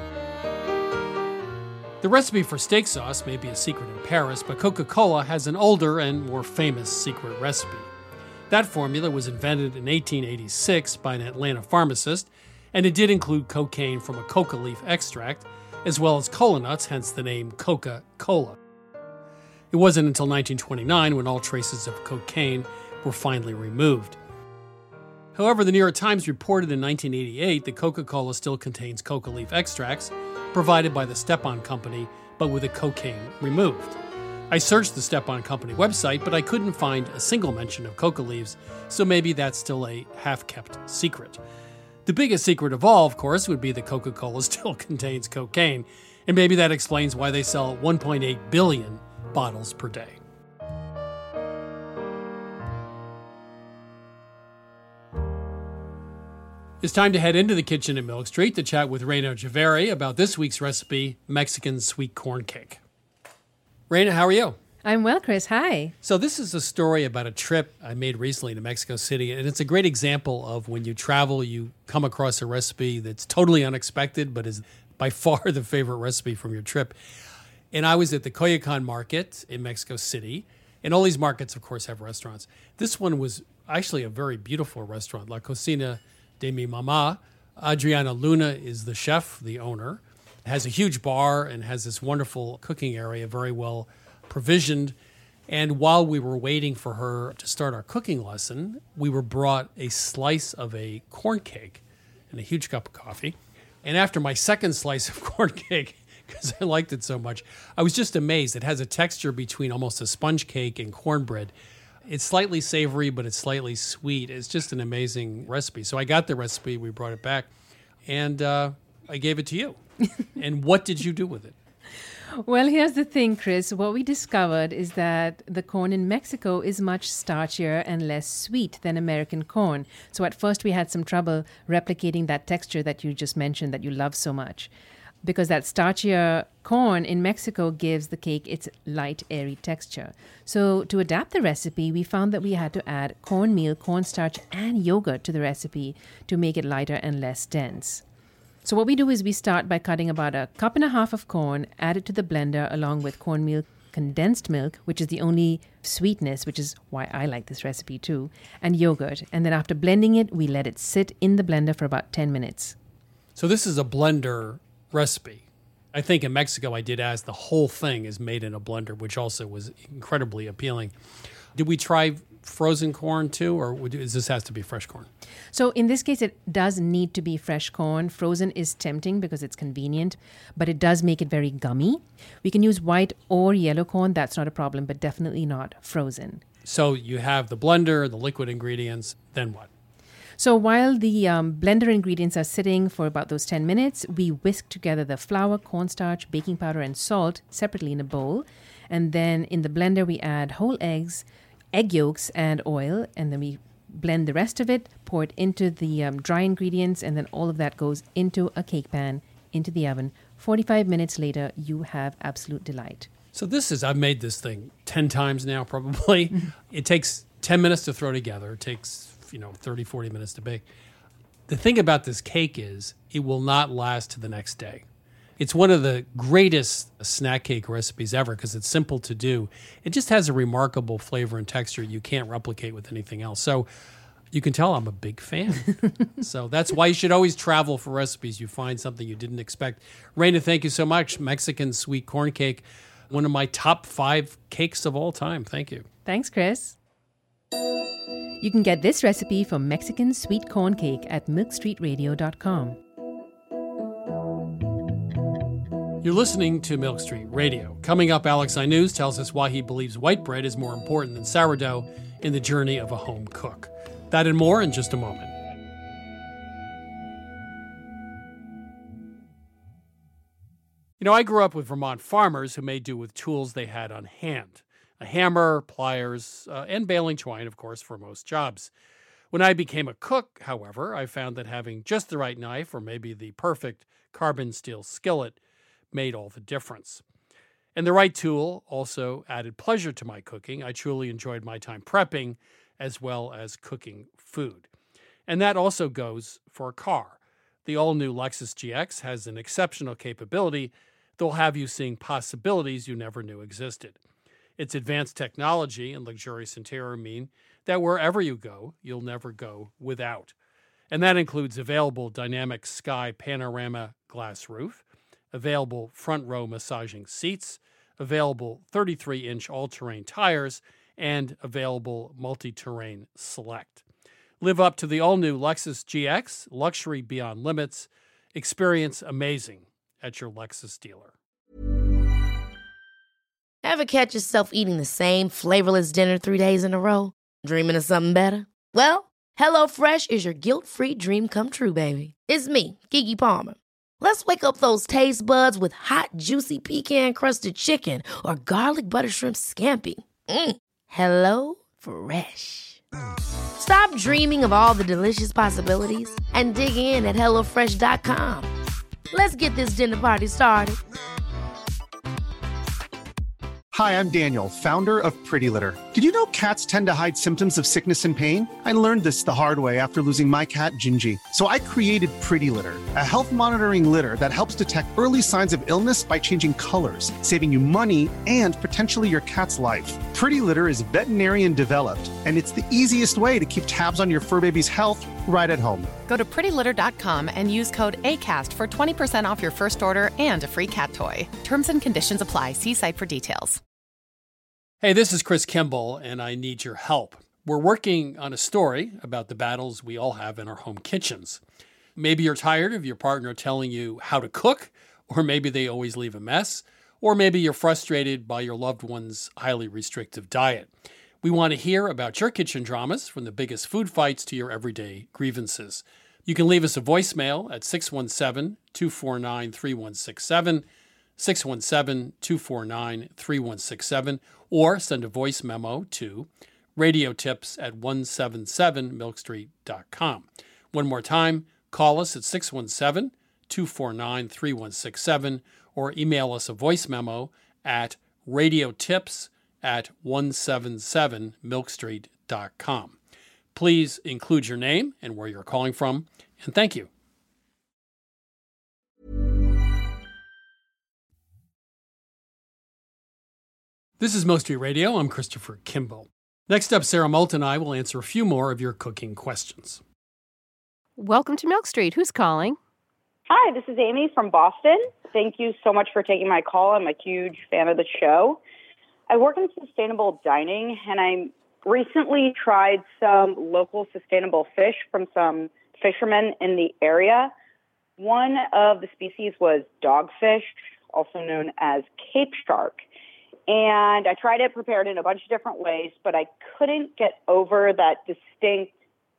Speaker 6: The recipe for steak sauce may be a secret in Paris, but Coca-Cola has an older and more famous secret recipe. That formula was invented in eighteen eighty-six by an Atlanta pharmacist, and it did include cocaine from a coca leaf extract, as well as cola nuts, hence the name Coca-Cola. It wasn't until nineteen twenty-nine when all traces of cocaine were finally removed. However, the New York Times reported in nineteen eighty-eight that Coca-Cola still contains coca leaf extracts provided by the Stepan Company, but with the cocaine removed. I searched the Stepan Company website, but I couldn't find a single mention of coca leaves, so maybe that's still a half-kept secret. The biggest secret of all, of course, would be that Coca-Cola still contains cocaine, and maybe that explains why they sell one point eight billion bottles per day. It's time to head into the kitchen at Milk Street to chat with Reina Javeri about this week's recipe, Mexican sweet corn cake. Reina, how are you?
Speaker 8: I'm well, Chris. Hi.
Speaker 6: So this is a story about a trip I made recently to Mexico City, and it's a great example of when you travel, you come across a recipe that's totally unexpected, but is by far the favorite recipe from your trip. And I was at the Coyoacan market in Mexico City, and all these markets, of course, have restaurants. This one was actually a very beautiful restaurant, La Cocina de mi Mama. Adriana Luna is the chef, the owner. It has a huge bar and has this wonderful cooking area, very well provisioned. And while we were waiting for her to start our cooking lesson, we were brought a slice of a corn cake and a huge cup of coffee. And after my second slice of corn cake, because I liked it so much, I was just amazed. It has a texture between almost a sponge cake and cornbread. It's slightly savory, but it's slightly sweet. It's just an amazing recipe. So I got the recipe, we brought it back, and uh, I gave it to you. And what did you do with it?
Speaker 8: Well, here's the thing, Chris. What we discovered is that the corn in Mexico is much starchier and less sweet than American corn. So at first we had some trouble replicating that texture that you just mentioned that you love so much, because that starchier corn in Mexico gives the cake its light, airy texture. So to adapt the recipe, we found that we had to add cornmeal, cornstarch, and yogurt to the recipe to make it lighter and less dense. So what we do is we start by cutting about a cup and a half of corn, add it to the blender along with cornmeal condensed milk, which is the only sweetness, which is why I like this recipe too, and yogurt. And then after blending it, we let it sit in the blender for about ten minutes.
Speaker 6: So this is a blender recipe. I think in Mexico I did ask, the whole thing is made in a blender, which also was incredibly appealing. Did we try frozen corn too, or would, is this has to be fresh corn?
Speaker 8: So in this case, it does need to be fresh corn. Frozen is tempting because it's convenient, but it does make it very gummy. We can use white or yellow corn. That's not a problem, but definitely not frozen.
Speaker 6: So you have the blender, the liquid ingredients, then what?
Speaker 8: So while the um, blender ingredients are sitting for about those ten minutes, we whisk together the flour, cornstarch, baking powder, and salt separately in a bowl. And then in the blender, we add whole eggs, egg yolks, and oil. And then we blend the rest of it, pour it into the um, dry ingredients, and then all of that goes into a cake pan, into the oven. forty-five minutes later, you have absolute delight.
Speaker 6: So this is, I've made this thing ten times now, probably. It takes ten minutes to throw together. It takes, you know, thirty, forty minutes to bake. The thing about this cake is it will not last to the next day. It's one of the greatest snack cake recipes ever because it's simple to do. It just has a remarkable flavor and texture you can't replicate with anything else. So you can tell I'm a big fan. So that's why you should always travel for recipes. You find something you didn't expect. Raina, thank you so much. Mexican sweet corn cake, one of my top five cakes of all time. Thank you.
Speaker 8: Thanks, Chris. You can get this recipe for Mexican sweet corn cake at milk street radio dot com.
Speaker 6: You're listening to Milk Street Radio. Coming up, Alex Inuz tells us why he believes white bread is more important than sourdough in the journey of a home cook. That and more in just a moment. You know, I grew up with Vermont farmers who made do with tools they had on hand. A hammer, pliers, uh, and baling twine, of course, for most jobs. When I became a cook, however, I found that having just the right knife or maybe the perfect carbon steel skillet made all the difference. And the right tool also added pleasure to my cooking. I truly enjoyed my time prepping as well as cooking food. And that also goes for a car. The all-new Lexus G X has an exceptional capability that will have you seeing possibilities you never knew existed. Its advanced technology and luxurious interior mean that wherever you go, you'll never go without. And that includes available dynamic sky panorama glass roof, available front row massaging seats, available thirty-three inch all-terrain tires, and available multi-terrain select. Live up to the all-new Lexus G X, luxury beyond limits. Experience amazing at your Lexus dealer.
Speaker 10: Ever catch yourself eating the same flavorless dinner three days in a row? Dreaming of something better? Well, HelloFresh is your guilt-free dream come true, baby. It's me, Keke Palmer. Let's wake up those taste buds with hot, juicy pecan-crusted chicken or garlic butter shrimp scampi. Mm. Hello Fresh. Stop dreaming of all the delicious possibilities and dig in at hello fresh dot com. Let's get this dinner party started.
Speaker 11: Hi, I'm Daniel, founder of Pretty Litter. Did you know cats tend to hide symptoms of sickness and pain? I learned this the hard way after losing my cat, Gingy. So I created Pretty Litter, a health monitoring litter that helps detect early signs of illness by changing colors, saving you money and potentially your cat's life. Pretty Litter is veterinarian developed, and it's the easiest way to keep tabs on your fur baby's health right at home.
Speaker 12: Go to pretty litter dot com and use code ACAST for twenty percent off your first order and a free cat toy. Terms and conditions apply. See site for details.
Speaker 6: Hey, this is Chris Kimball, and I need your help. We're working on a story about the battles we all have in our home kitchens. Maybe you're tired of your partner telling you how to cook, or maybe they always leave a mess, or maybe you're frustrated by your loved one's highly restrictive diet. We want to hear about your kitchen dramas, from the biggest food fights to your everyday grievances. You can leave us a voicemail at six one seven, two four nine, three one six seven, six one seven, two four nine, three one six seven, or send a voice memo to radiotips at one seven seven milk street dot com. One more time, call us at six one seven, two four nine, three one six seven, or email us a voice memo at radiotips at one seven seven milk street dot com. Please include your name and where you're calling from, and thank you. This is Milk Street Radio. I'm Christopher Kimball. Next up, Sarah Moult and I will answer a few more of your cooking questions.
Speaker 9: Welcome to Milk Street. Who's calling?
Speaker 15: Hi, this is Amy from Boston. Thank you so much for taking my call. I'm a huge fan of the show. I work in sustainable dining, and I recently tried some local sustainable fish from some fishermen in the area. One of the species was dogfish, also known as Cape shark. And I tried it prepared in a bunch of different ways, but I couldn't get over that distinct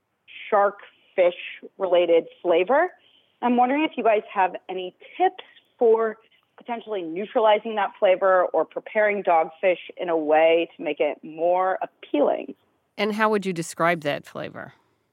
Speaker 15: shark-fish-related flavor. I'm wondering if you guys have any tips for potentially neutralizing that flavor or preparing dogfish in a way to make it more appealing.
Speaker 9: And how would you describe that flavor?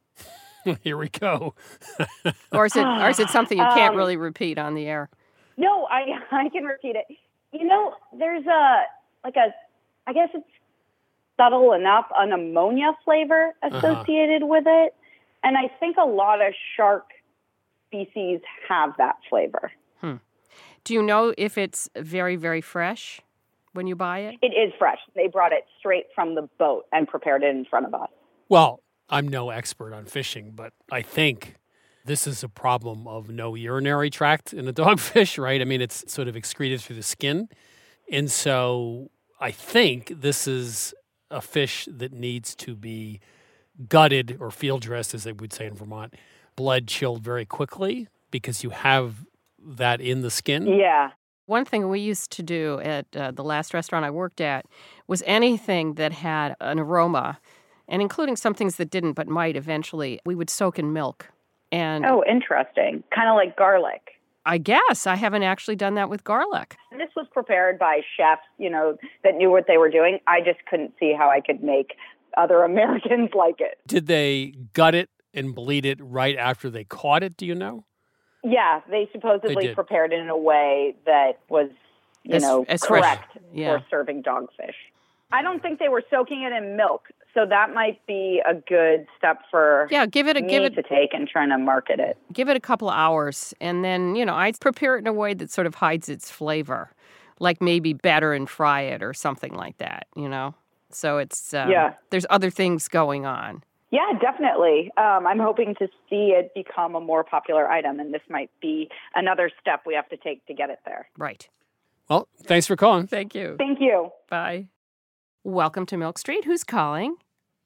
Speaker 6: Here we go.
Speaker 9: or is it or is it something you can't
Speaker 15: Um,
Speaker 9: really repeat on the air?
Speaker 15: No, I I can repeat it. You know, there's a, like a, I guess it's subtle enough, an ammonia flavor associated uh-huh. with it. And I think a lot of shark species have that flavor.
Speaker 9: Hmm. Do you know if it's very, very fresh when you buy it?
Speaker 15: It is fresh. They brought it straight from the boat and prepared it in front of us.
Speaker 6: Well, I'm no expert on fishing, but I think this is a problem of no urinary tract in a dogfish, right? I mean, it's sort of excreted through the skin. And so I think this is a fish that needs to be gutted or field dressed, as they would say in Vermont, blood chilled very quickly because you have that in the skin.
Speaker 15: Yeah.
Speaker 9: One thing we used to do at uh, the last restaurant I worked at was anything that had an aroma, and including some things that didn't but might eventually, we would soak in milk. And
Speaker 15: oh, interesting. Kind of like garlic.
Speaker 9: I guess. I haven't actually done that with garlic.
Speaker 15: And this was prepared by chefs, you know, that knew what they were doing. I just couldn't see how I could make other Americans like it.
Speaker 6: Did they gut it and bleed it right after they caught it, do you know?
Speaker 15: Yeah, they supposedly
Speaker 6: they
Speaker 15: prepared it in a way that was, you
Speaker 9: as,
Speaker 15: know,
Speaker 9: as
Speaker 15: correct
Speaker 9: fresh. Yeah.
Speaker 15: for serving dogfish. I don't think they were soaking it in milk, so that might be a good step for
Speaker 9: yeah, give it a,
Speaker 15: me
Speaker 9: give it,
Speaker 15: to take and trying to market it.
Speaker 9: Give it a couple of hours, and then, you know, I'd prepare it in a way that sort of hides its flavor, like maybe batter and fry it or something like that, you know? So it's, um,
Speaker 15: yeah.
Speaker 9: there's other things going on.
Speaker 15: Yeah, definitely. Um, I'm hoping to see it become a more popular item, and this might be another step we have to take to get it there.
Speaker 9: Right.
Speaker 6: Well, thanks for calling.
Speaker 9: Thank you.
Speaker 15: Thank you.
Speaker 9: Bye. Welcome to Milk Street. Who's calling?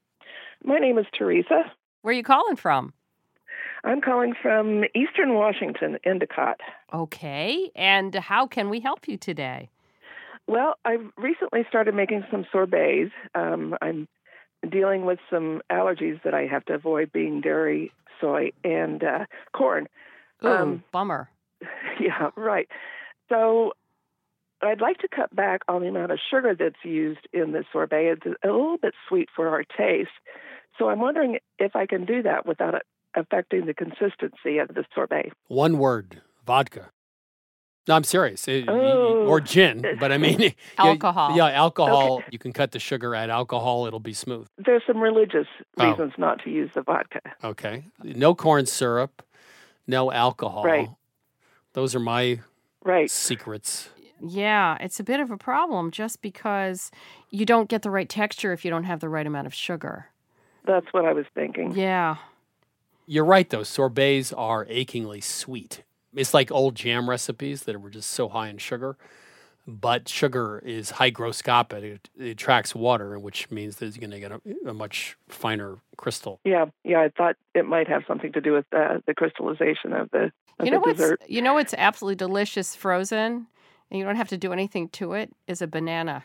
Speaker 19: My name is Teresa.
Speaker 9: Where are you calling from?
Speaker 19: I'm calling from Eastern Washington, Endicott.
Speaker 9: Okay. And how can we help you today?
Speaker 19: Well, I've recently started making some sorbets. Um, I'm dealing with some allergies that I have to avoid, being dairy, soy, and uh, corn.
Speaker 9: Ooh,
Speaker 19: um,
Speaker 9: bummer.
Speaker 19: Yeah, right. So I'd like to cut back on the amount of sugar that's used in the sorbet. It's a little bit sweet for our taste. So I'm wondering if I can do that without it affecting the consistency of the sorbet.
Speaker 6: One word, vodka. No, I'm serious. It,
Speaker 19: oh.
Speaker 6: Or gin, but I mean...
Speaker 9: alcohol.
Speaker 6: Yeah, yeah alcohol.
Speaker 19: Okay.
Speaker 6: You can cut the sugar, add alcohol, it'll be smooth.
Speaker 19: There's some religious
Speaker 6: Oh.
Speaker 19: reasons not to use the vodka.
Speaker 6: Okay. No corn syrup, no alcohol.
Speaker 19: Right.
Speaker 6: Those are my
Speaker 19: right.
Speaker 6: secrets.
Speaker 9: Yeah, it's a bit of a problem just because you don't get the right texture if you don't have the right amount of sugar.
Speaker 19: That's what I was thinking.
Speaker 9: Yeah.
Speaker 6: You're right, though. Sorbets are achingly sweet. It's like old jam recipes that were just so high in sugar. But sugar is hygroscopic. It, it attracts water, which means that it's going to get a, a much finer crystal.
Speaker 19: Yeah, yeah. I thought it might have something to do with uh, the crystallization of the, of
Speaker 9: You know
Speaker 19: the
Speaker 9: what's
Speaker 19: dessert.
Speaker 9: you know what's absolutely delicious frozen, and you don't have to do anything to it, is a banana.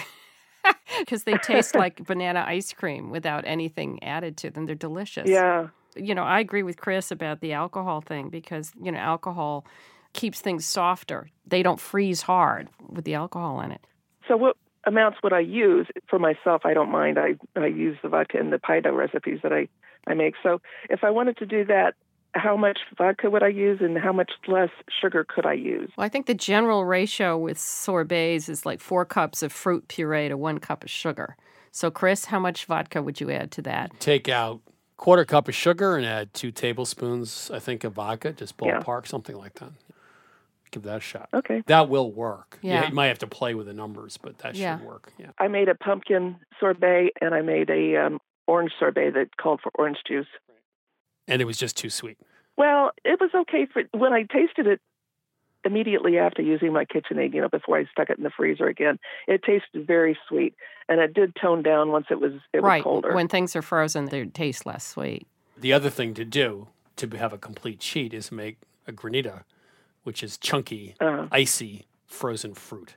Speaker 9: Because they taste like banana ice cream without anything added to them. They're delicious.
Speaker 19: Yeah.
Speaker 9: You know, I agree with Chris about the alcohol thing because, you know, alcohol keeps things softer. They don't freeze hard with the alcohol in it.
Speaker 19: So what amounts would I use? For myself, I don't mind. I, I use the vodka in the pie dough recipes that I, I make. So if I wanted to do that, how much vodka would I use and how much less sugar could I use?
Speaker 9: Well, I think the general ratio with sorbets is like four cups of fruit puree to one cup of sugar. So, Chris, how much vodka would you add to that?
Speaker 6: Take out quarter cup of sugar and add two tablespoons, I think, of vodka, just ballpark,
Speaker 19: Yeah.
Speaker 6: something like that. Give that a shot.
Speaker 19: Okay.
Speaker 6: That will work.
Speaker 9: Yeah.
Speaker 6: You might have to play with the numbers, but that
Speaker 9: Yeah.
Speaker 6: should work. Yeah.
Speaker 19: I made a pumpkin sorbet and I made a um, orange sorbet that called for orange juice.
Speaker 6: And it was just too sweet.
Speaker 19: Well, it was okay for when I tasted it immediately after using my KitchenAid, you know, before I stuck it in the freezer again. It tasted very sweet, and it did tone down once it was it
Speaker 9: right.
Speaker 19: was colder.
Speaker 9: When things are frozen, they taste less sweet.
Speaker 6: The other thing to do to have a complete cheat is make a granita, which is chunky,
Speaker 19: uh-huh.
Speaker 6: icy, frozen fruit.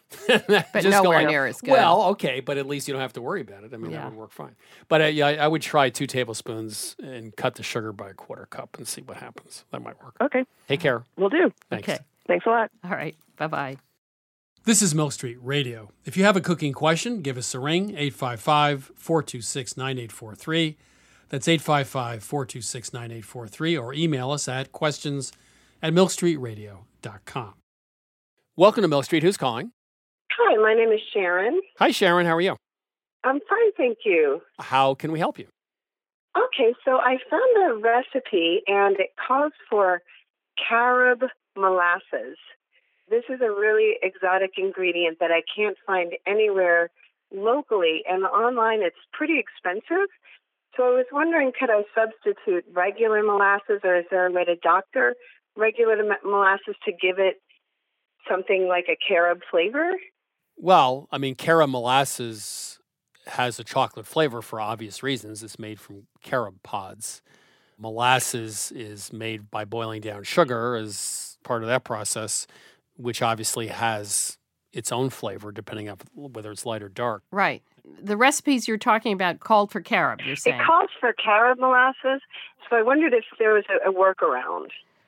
Speaker 9: But nowhere near as good.
Speaker 6: Well, okay, but at least you don't have to worry about it. I mean,
Speaker 9: Yeah.
Speaker 6: that would work fine. But uh, yeah, I, I would try two tablespoons and cut the sugar by a quarter cup and see what happens. That might work.
Speaker 19: Okay.
Speaker 6: Take care.
Speaker 19: Will do.
Speaker 6: Thanks.
Speaker 9: Okay.
Speaker 19: Thanks a lot.
Speaker 9: All right. Bye-bye.
Speaker 6: This is Milk Street Radio. If you have a cooking question, give us a ring, eight five five, four two six, nine eight four three. That's eight five five, four two six, nine eight four three, or email us at questions at milk street radio dot com. Welcome to Milk Street. Who's calling?
Speaker 18: Hi, my name is Sharon.
Speaker 6: Hi, Sharon. How are you?
Speaker 18: I'm fine, thank you.
Speaker 6: How can we help you?
Speaker 18: Okay, so I found a recipe, and it calls for carob molasses. This is a really exotic ingredient that I can't find anywhere locally, and online it's pretty expensive. So I was wondering, could I substitute regular molasses, or is there a way to doctor regular molasses to give it something like a carob flavor?
Speaker 6: Well, I mean, carob molasses has a chocolate flavor for obvious reasons. It's made from carob pods. Molasses is made by boiling down sugar as part of that process, which obviously has its own flavor depending on whether it's light or dark.
Speaker 9: Right. The recipes you're talking about called for carob, you're saying.
Speaker 18: It calls for carob molasses, so I wondered if there was a, a workaround.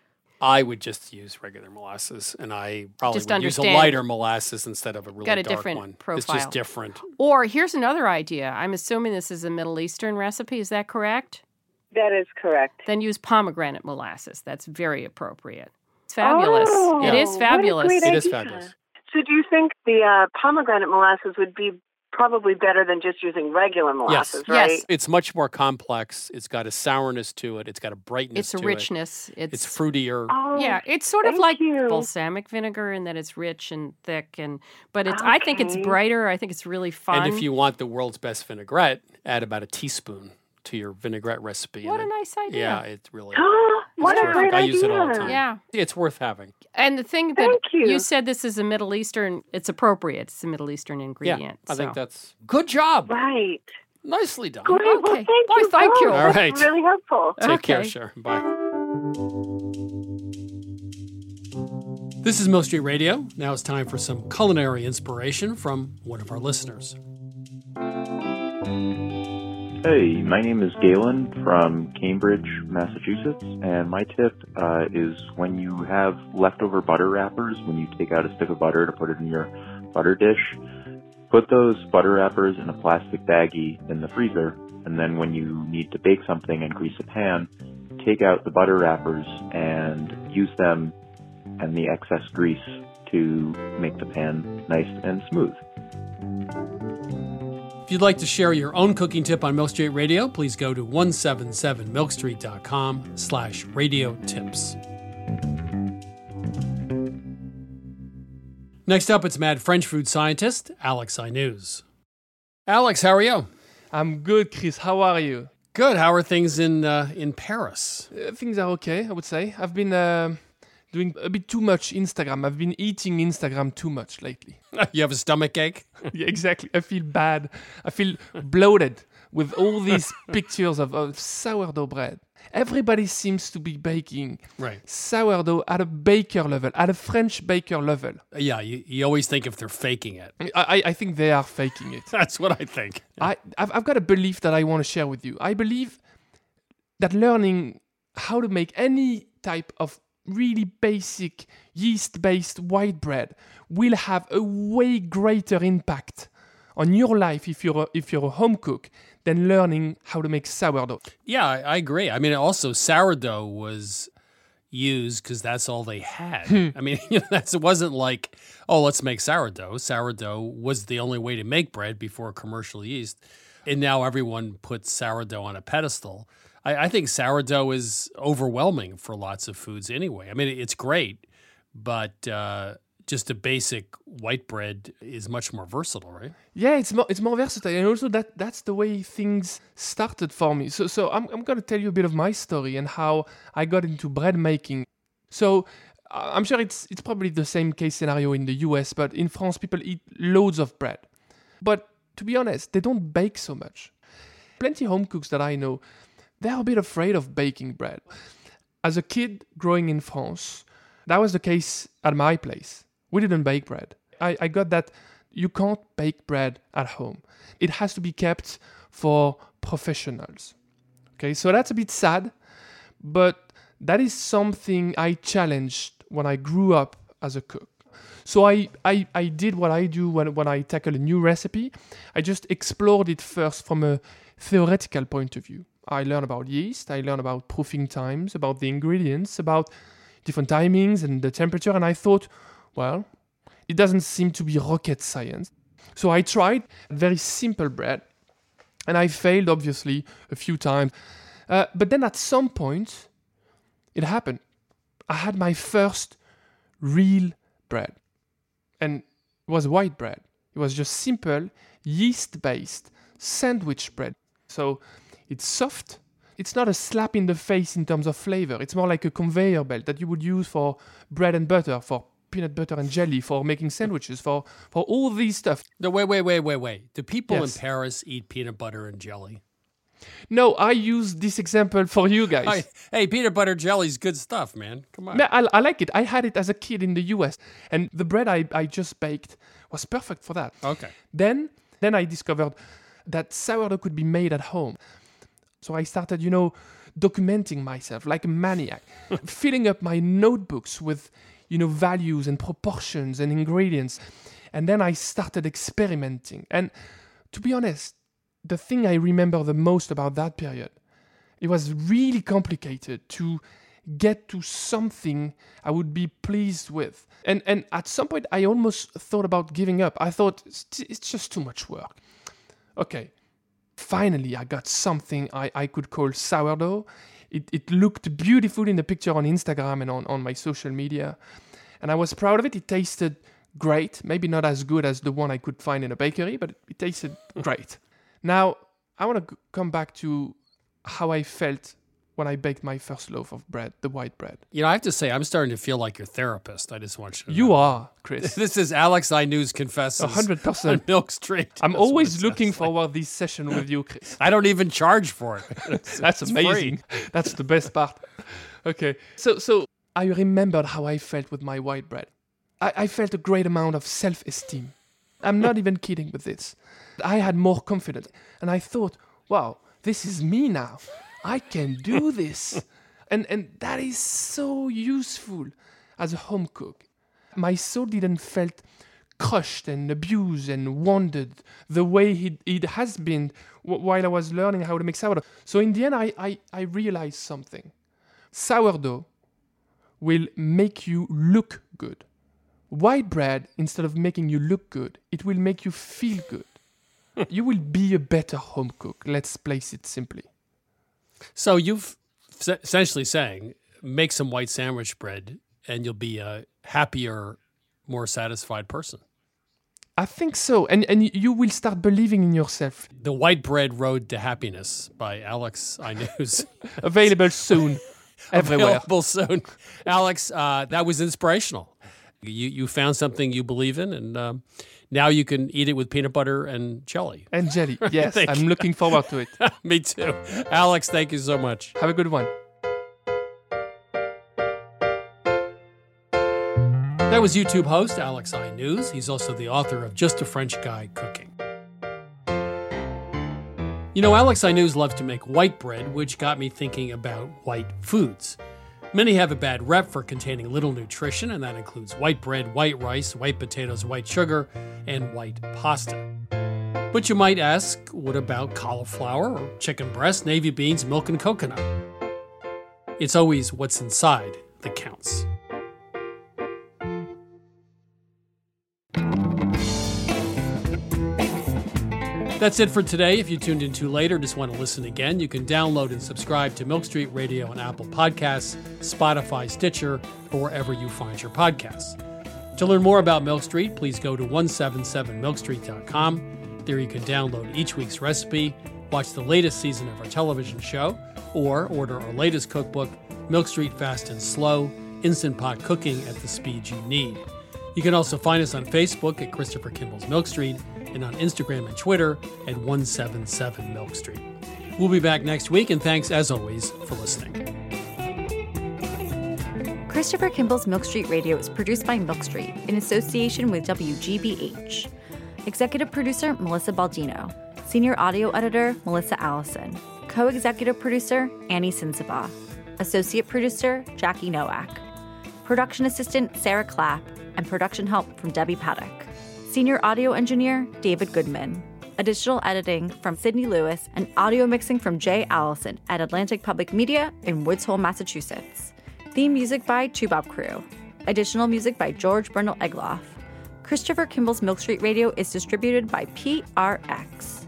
Speaker 6: I would just use regular molasses, and I probably
Speaker 9: Just
Speaker 6: would use a
Speaker 9: understand-
Speaker 6: lighter molasses instead of a really
Speaker 9: Got a
Speaker 6: dark
Speaker 9: different
Speaker 6: one.
Speaker 9: profile.
Speaker 6: It's just different.
Speaker 9: Or here's another idea. I'm assuming this is a Middle Eastern recipe. Is that correct?
Speaker 18: That is correct.
Speaker 9: Then use pomegranate molasses. That's very appropriate. It's fabulous.
Speaker 18: Oh,
Speaker 9: it is
Speaker 18: what a
Speaker 9: fabulous.
Speaker 18: great
Speaker 6: It is
Speaker 18: idea.
Speaker 6: fabulous.
Speaker 18: So do you think the uh, pomegranate molasses would be probably better than just using regular molasses,
Speaker 6: yes.
Speaker 18: right?
Speaker 9: Yes.
Speaker 6: It's much more complex. It's got a sourness to it. It's got a brightness
Speaker 9: It's a
Speaker 6: to
Speaker 9: richness.
Speaker 6: it.
Speaker 9: It's,
Speaker 6: It's fruitier.
Speaker 18: Oh,
Speaker 9: yeah, it's sort of
Speaker 18: thank
Speaker 9: like
Speaker 18: you.
Speaker 9: balsamic vinegar in that it's rich and thick, and but it's. I think it's
Speaker 18: Okay.
Speaker 9: brighter. I think it's really fun.
Speaker 6: And if you want the world's best vinaigrette, add about a teaspoon to your vinaigrette recipe.
Speaker 9: What
Speaker 6: and
Speaker 9: a
Speaker 6: it-
Speaker 9: nice idea.
Speaker 6: Yeah, it's really
Speaker 18: What
Speaker 6: it's
Speaker 18: a
Speaker 6: terrific.
Speaker 18: great
Speaker 6: I
Speaker 18: idea.
Speaker 6: use it all the time.
Speaker 9: Yeah.
Speaker 6: It's worth having.
Speaker 9: And the thing that
Speaker 18: Thank you.
Speaker 9: said this is a Middle Eastern, it's appropriate. It's a Middle Eastern ingredient.
Speaker 6: Yeah, I think
Speaker 9: so.
Speaker 6: that's good job.
Speaker 18: Right.
Speaker 6: Nicely done.
Speaker 18: Great. Well,
Speaker 9: Okay.
Speaker 18: thank
Speaker 9: Why,
Speaker 18: you.
Speaker 9: thank
Speaker 18: both.
Speaker 9: you.
Speaker 6: All
Speaker 18: That's
Speaker 6: right.
Speaker 18: really helpful.
Speaker 6: Take care,
Speaker 9: Okay.
Speaker 6: Sharon. Bye. This is Milk Street Radio. Now it's time for some culinary inspiration from one of our listeners.
Speaker 21: Hey, my name is Galen from Cambridge, Massachusetts, and my tip uh, is when you have leftover butter wrappers, when you take out a stick of butter to put it in your butter dish, put those butter wrappers in a plastic baggie in the freezer, and then when you need to bake something and grease a pan, take out the butter wrappers and use them and the excess grease to make the pan nice and smooth.
Speaker 6: If you'd like to share your own cooking tip on Milk Street Radio, please go to one seven seven milk street dot com slash radio tips. Next up, it's mad French food scientist Alex Inuz. Alex, how are you?
Speaker 22: I'm good, Chris. How are you?
Speaker 6: Good. How are things in uh, in Paris?
Speaker 22: Uh, things are okay, I would say. I've been uh, doing a bit too much Instagram. I've been eating Instagram too much lately.
Speaker 6: You have a stomach ache?
Speaker 22: Yeah, exactly. I feel bad. I feel bloated with all these pictures of, of sourdough bread. Everybody seems to be baking
Speaker 6: right.
Speaker 22: sourdough at a baker level, at a French baker level.
Speaker 6: Yeah, you, you always think if they're faking it.
Speaker 22: I, I, I think they are faking it.
Speaker 6: That's what I think.
Speaker 22: I, I've, I've got a belief that I want to share with you. I believe that learning how to make any type of really basic yeast-based white bread will have a way greater impact on your life if you're a, if you're a home cook than learning how to make sourdough.
Speaker 6: Yeah, I, I agree. I mean, also sourdough was used because that's all they had. I mean, you know, that's, it wasn't like, oh, let's make sourdough. Sourdough was the only way to make bread before commercial yeast. And now everyone puts sourdough on a pedestal. I, I think sourdough is overwhelming for lots of foods anyway. I mean, it's great, but uh, just a basic white bread is much more versatile, right?
Speaker 22: Yeah, it's more it's more versatile, and also that that's the way things started for me. So so I'm I'm gonna tell you a bit of my story and how I got into bread making. So I'm sure it's it's probably the same case scenario in the U S, but in France people eat loads of bread. But to be honest, they don't bake so much. Plenty home cooks that I know, they're a bit afraid of baking bread. As a kid growing in France, that was the case at my place. We didn't bake bread. I, I got that you can't bake bread at home. It has to be kept for professionals. Okay, so that's a bit sad, but that is something I challenged when I grew up as a cook. So I, I, I did what I do when, when I tackle a new recipe. I just explored it first from a theoretical point of view. I learned about yeast, I learned about proofing times, about the ingredients, about different timings and the temperature, and I thought, well, it doesn't seem to be rocket science. So I tried very simple bread, and I failed, obviously, a few times. Uh, but then at some point, it happened. I had my first real bread. And it was white bread. It was just simple, yeast-based sandwich bread. So it's soft. It's not a slap in the face in terms of flavor. It's more like a conveyor belt that you would use for bread and butter, for peanut butter and jelly, for making sandwiches, for, for all these stuff.
Speaker 6: No, wait, wait, wait, wait, wait. Do people
Speaker 22: Yes.
Speaker 6: in Paris eat peanut butter and jelly?
Speaker 22: No, I use this example for you guys.
Speaker 6: I, hey, peanut butter jelly's good stuff, man. Come on.
Speaker 22: Yeah, I, I like it. I had it as a kid in the U S, and the bread I, I just baked was perfect for that.
Speaker 6: Okay.
Speaker 22: Then, then I discovered that sourdough could be made at home. So I started, you know, documenting myself like a maniac, filling up my notebooks with, you know, values and proportions and ingredients. And then I started experimenting. And to be honest, the thing I remember the most about that period, it was really complicated to get to something I would be pleased with. And and at some point, I almost thought about giving up. I thought, it's, it's just too much work. Okay, finally, I got something I, I could call sourdough. It, it looked beautiful in the picture on Instagram and on, on my social media. And I was proud of it. It tasted great. Maybe not as good as the one I could find in a bakery, but it tasted great. Now, I want to g- come back to how I felt when I baked my first loaf of bread, the white bread.
Speaker 6: You know, I have to say, I'm starting to feel like your therapist. I just want you to
Speaker 22: You
Speaker 6: know.
Speaker 22: are, Chris.
Speaker 6: This is Alex I News Confesses.
Speaker 22: A hundred percent.
Speaker 6: On Milk Street.
Speaker 22: I'm
Speaker 6: That's what
Speaker 22: always
Speaker 6: it
Speaker 22: looking
Speaker 6: sounds like.
Speaker 22: forward this session with you, Chris.
Speaker 6: I don't even charge for it. It's-
Speaker 22: That's
Speaker 6: it's
Speaker 22: amazing.
Speaker 6: free.
Speaker 22: That's the best part. Okay, so so I remembered how I felt with my white bread. I, I felt a great amount of self-esteem. I'm not even kidding with this. I had more confidence, and I thought, wow, this is me now. I can do this. And and that is so useful as a home cook. My soul didn't felt crushed and abused and wounded the way it, it has been w- while I was learning how to make sourdough. So in the end, I, I, I realized something. Sourdough will make you look good. White bread, instead of making you look good, it will make you feel good. You will be a better home cook. Let's place it simply.
Speaker 6: So you've s- essentially saying, make some white sandwich bread and you'll be a happier, more satisfied person.
Speaker 22: I think so. And, and you will start believing in yourself.
Speaker 6: The White Bread Road to Happiness by Alex I News.
Speaker 22: Available soon. Everywhere.
Speaker 6: Available soon. Alex, uh, that was inspirational. You you found something you believe in, and um, now you can eat it with peanut butter and jelly.
Speaker 22: And jelly, yes.
Speaker 6: Thank
Speaker 22: I'm
Speaker 6: you.
Speaker 22: looking forward to it.
Speaker 6: Me too. Alex, thank you so much.
Speaker 22: Have a good one.
Speaker 6: That was YouTube host Alex I News. He's also the author of Just a French Guy Cooking. You know, Alex I News loves to make white bread, which got me thinking about white foods. Many have a bad rep for containing little nutrition, and that includes white bread, white rice, white potatoes, white sugar, and white pasta. But you might ask, what about cauliflower or chicken breast, navy beans, milk, and coconut? It's always what's inside that counts. That's it for today. If you tuned in too late or just want to listen again, you can download and subscribe to Milk Street Radio on Apple Podcasts, Spotify, Stitcher, or wherever you find your podcasts. To learn more about Milk Street, please go to one seventy-seven milk street dot com. There you can download each week's recipe, watch the latest season of our television show, or order our latest cookbook, Milk Street Fast and Slow, Instant Pot Cooking at the Speed You Need. You can also find us on Facebook at Christopher Kimball's Milk Street and on Instagram and Twitter at one seventy-seven milk street. We'll be back next week, and thanks, as always, for listening.
Speaker 16: Christopher Kimball's Milk Street Radio is produced by Milk Street in association with W G B H. Executive producer, Melissa Baldino. Senior audio editor, Melissa Allison. Co-executive producer, Annie Sinsaba. Associate producer, Jackie Nowak. Production assistant, Sarah Clapp. And production help from Debbie Paddock. Senior audio engineer, David Goodman. Additional editing from Sydney Lewis and audio mixing from Jay Allison at Atlantic Public Media in Woods Hole, Massachusetts. Theme music by Toubab Crew. Additional music by George Bernal Egloff. Christopher Kimball's Milk Street Radio is distributed by P R X.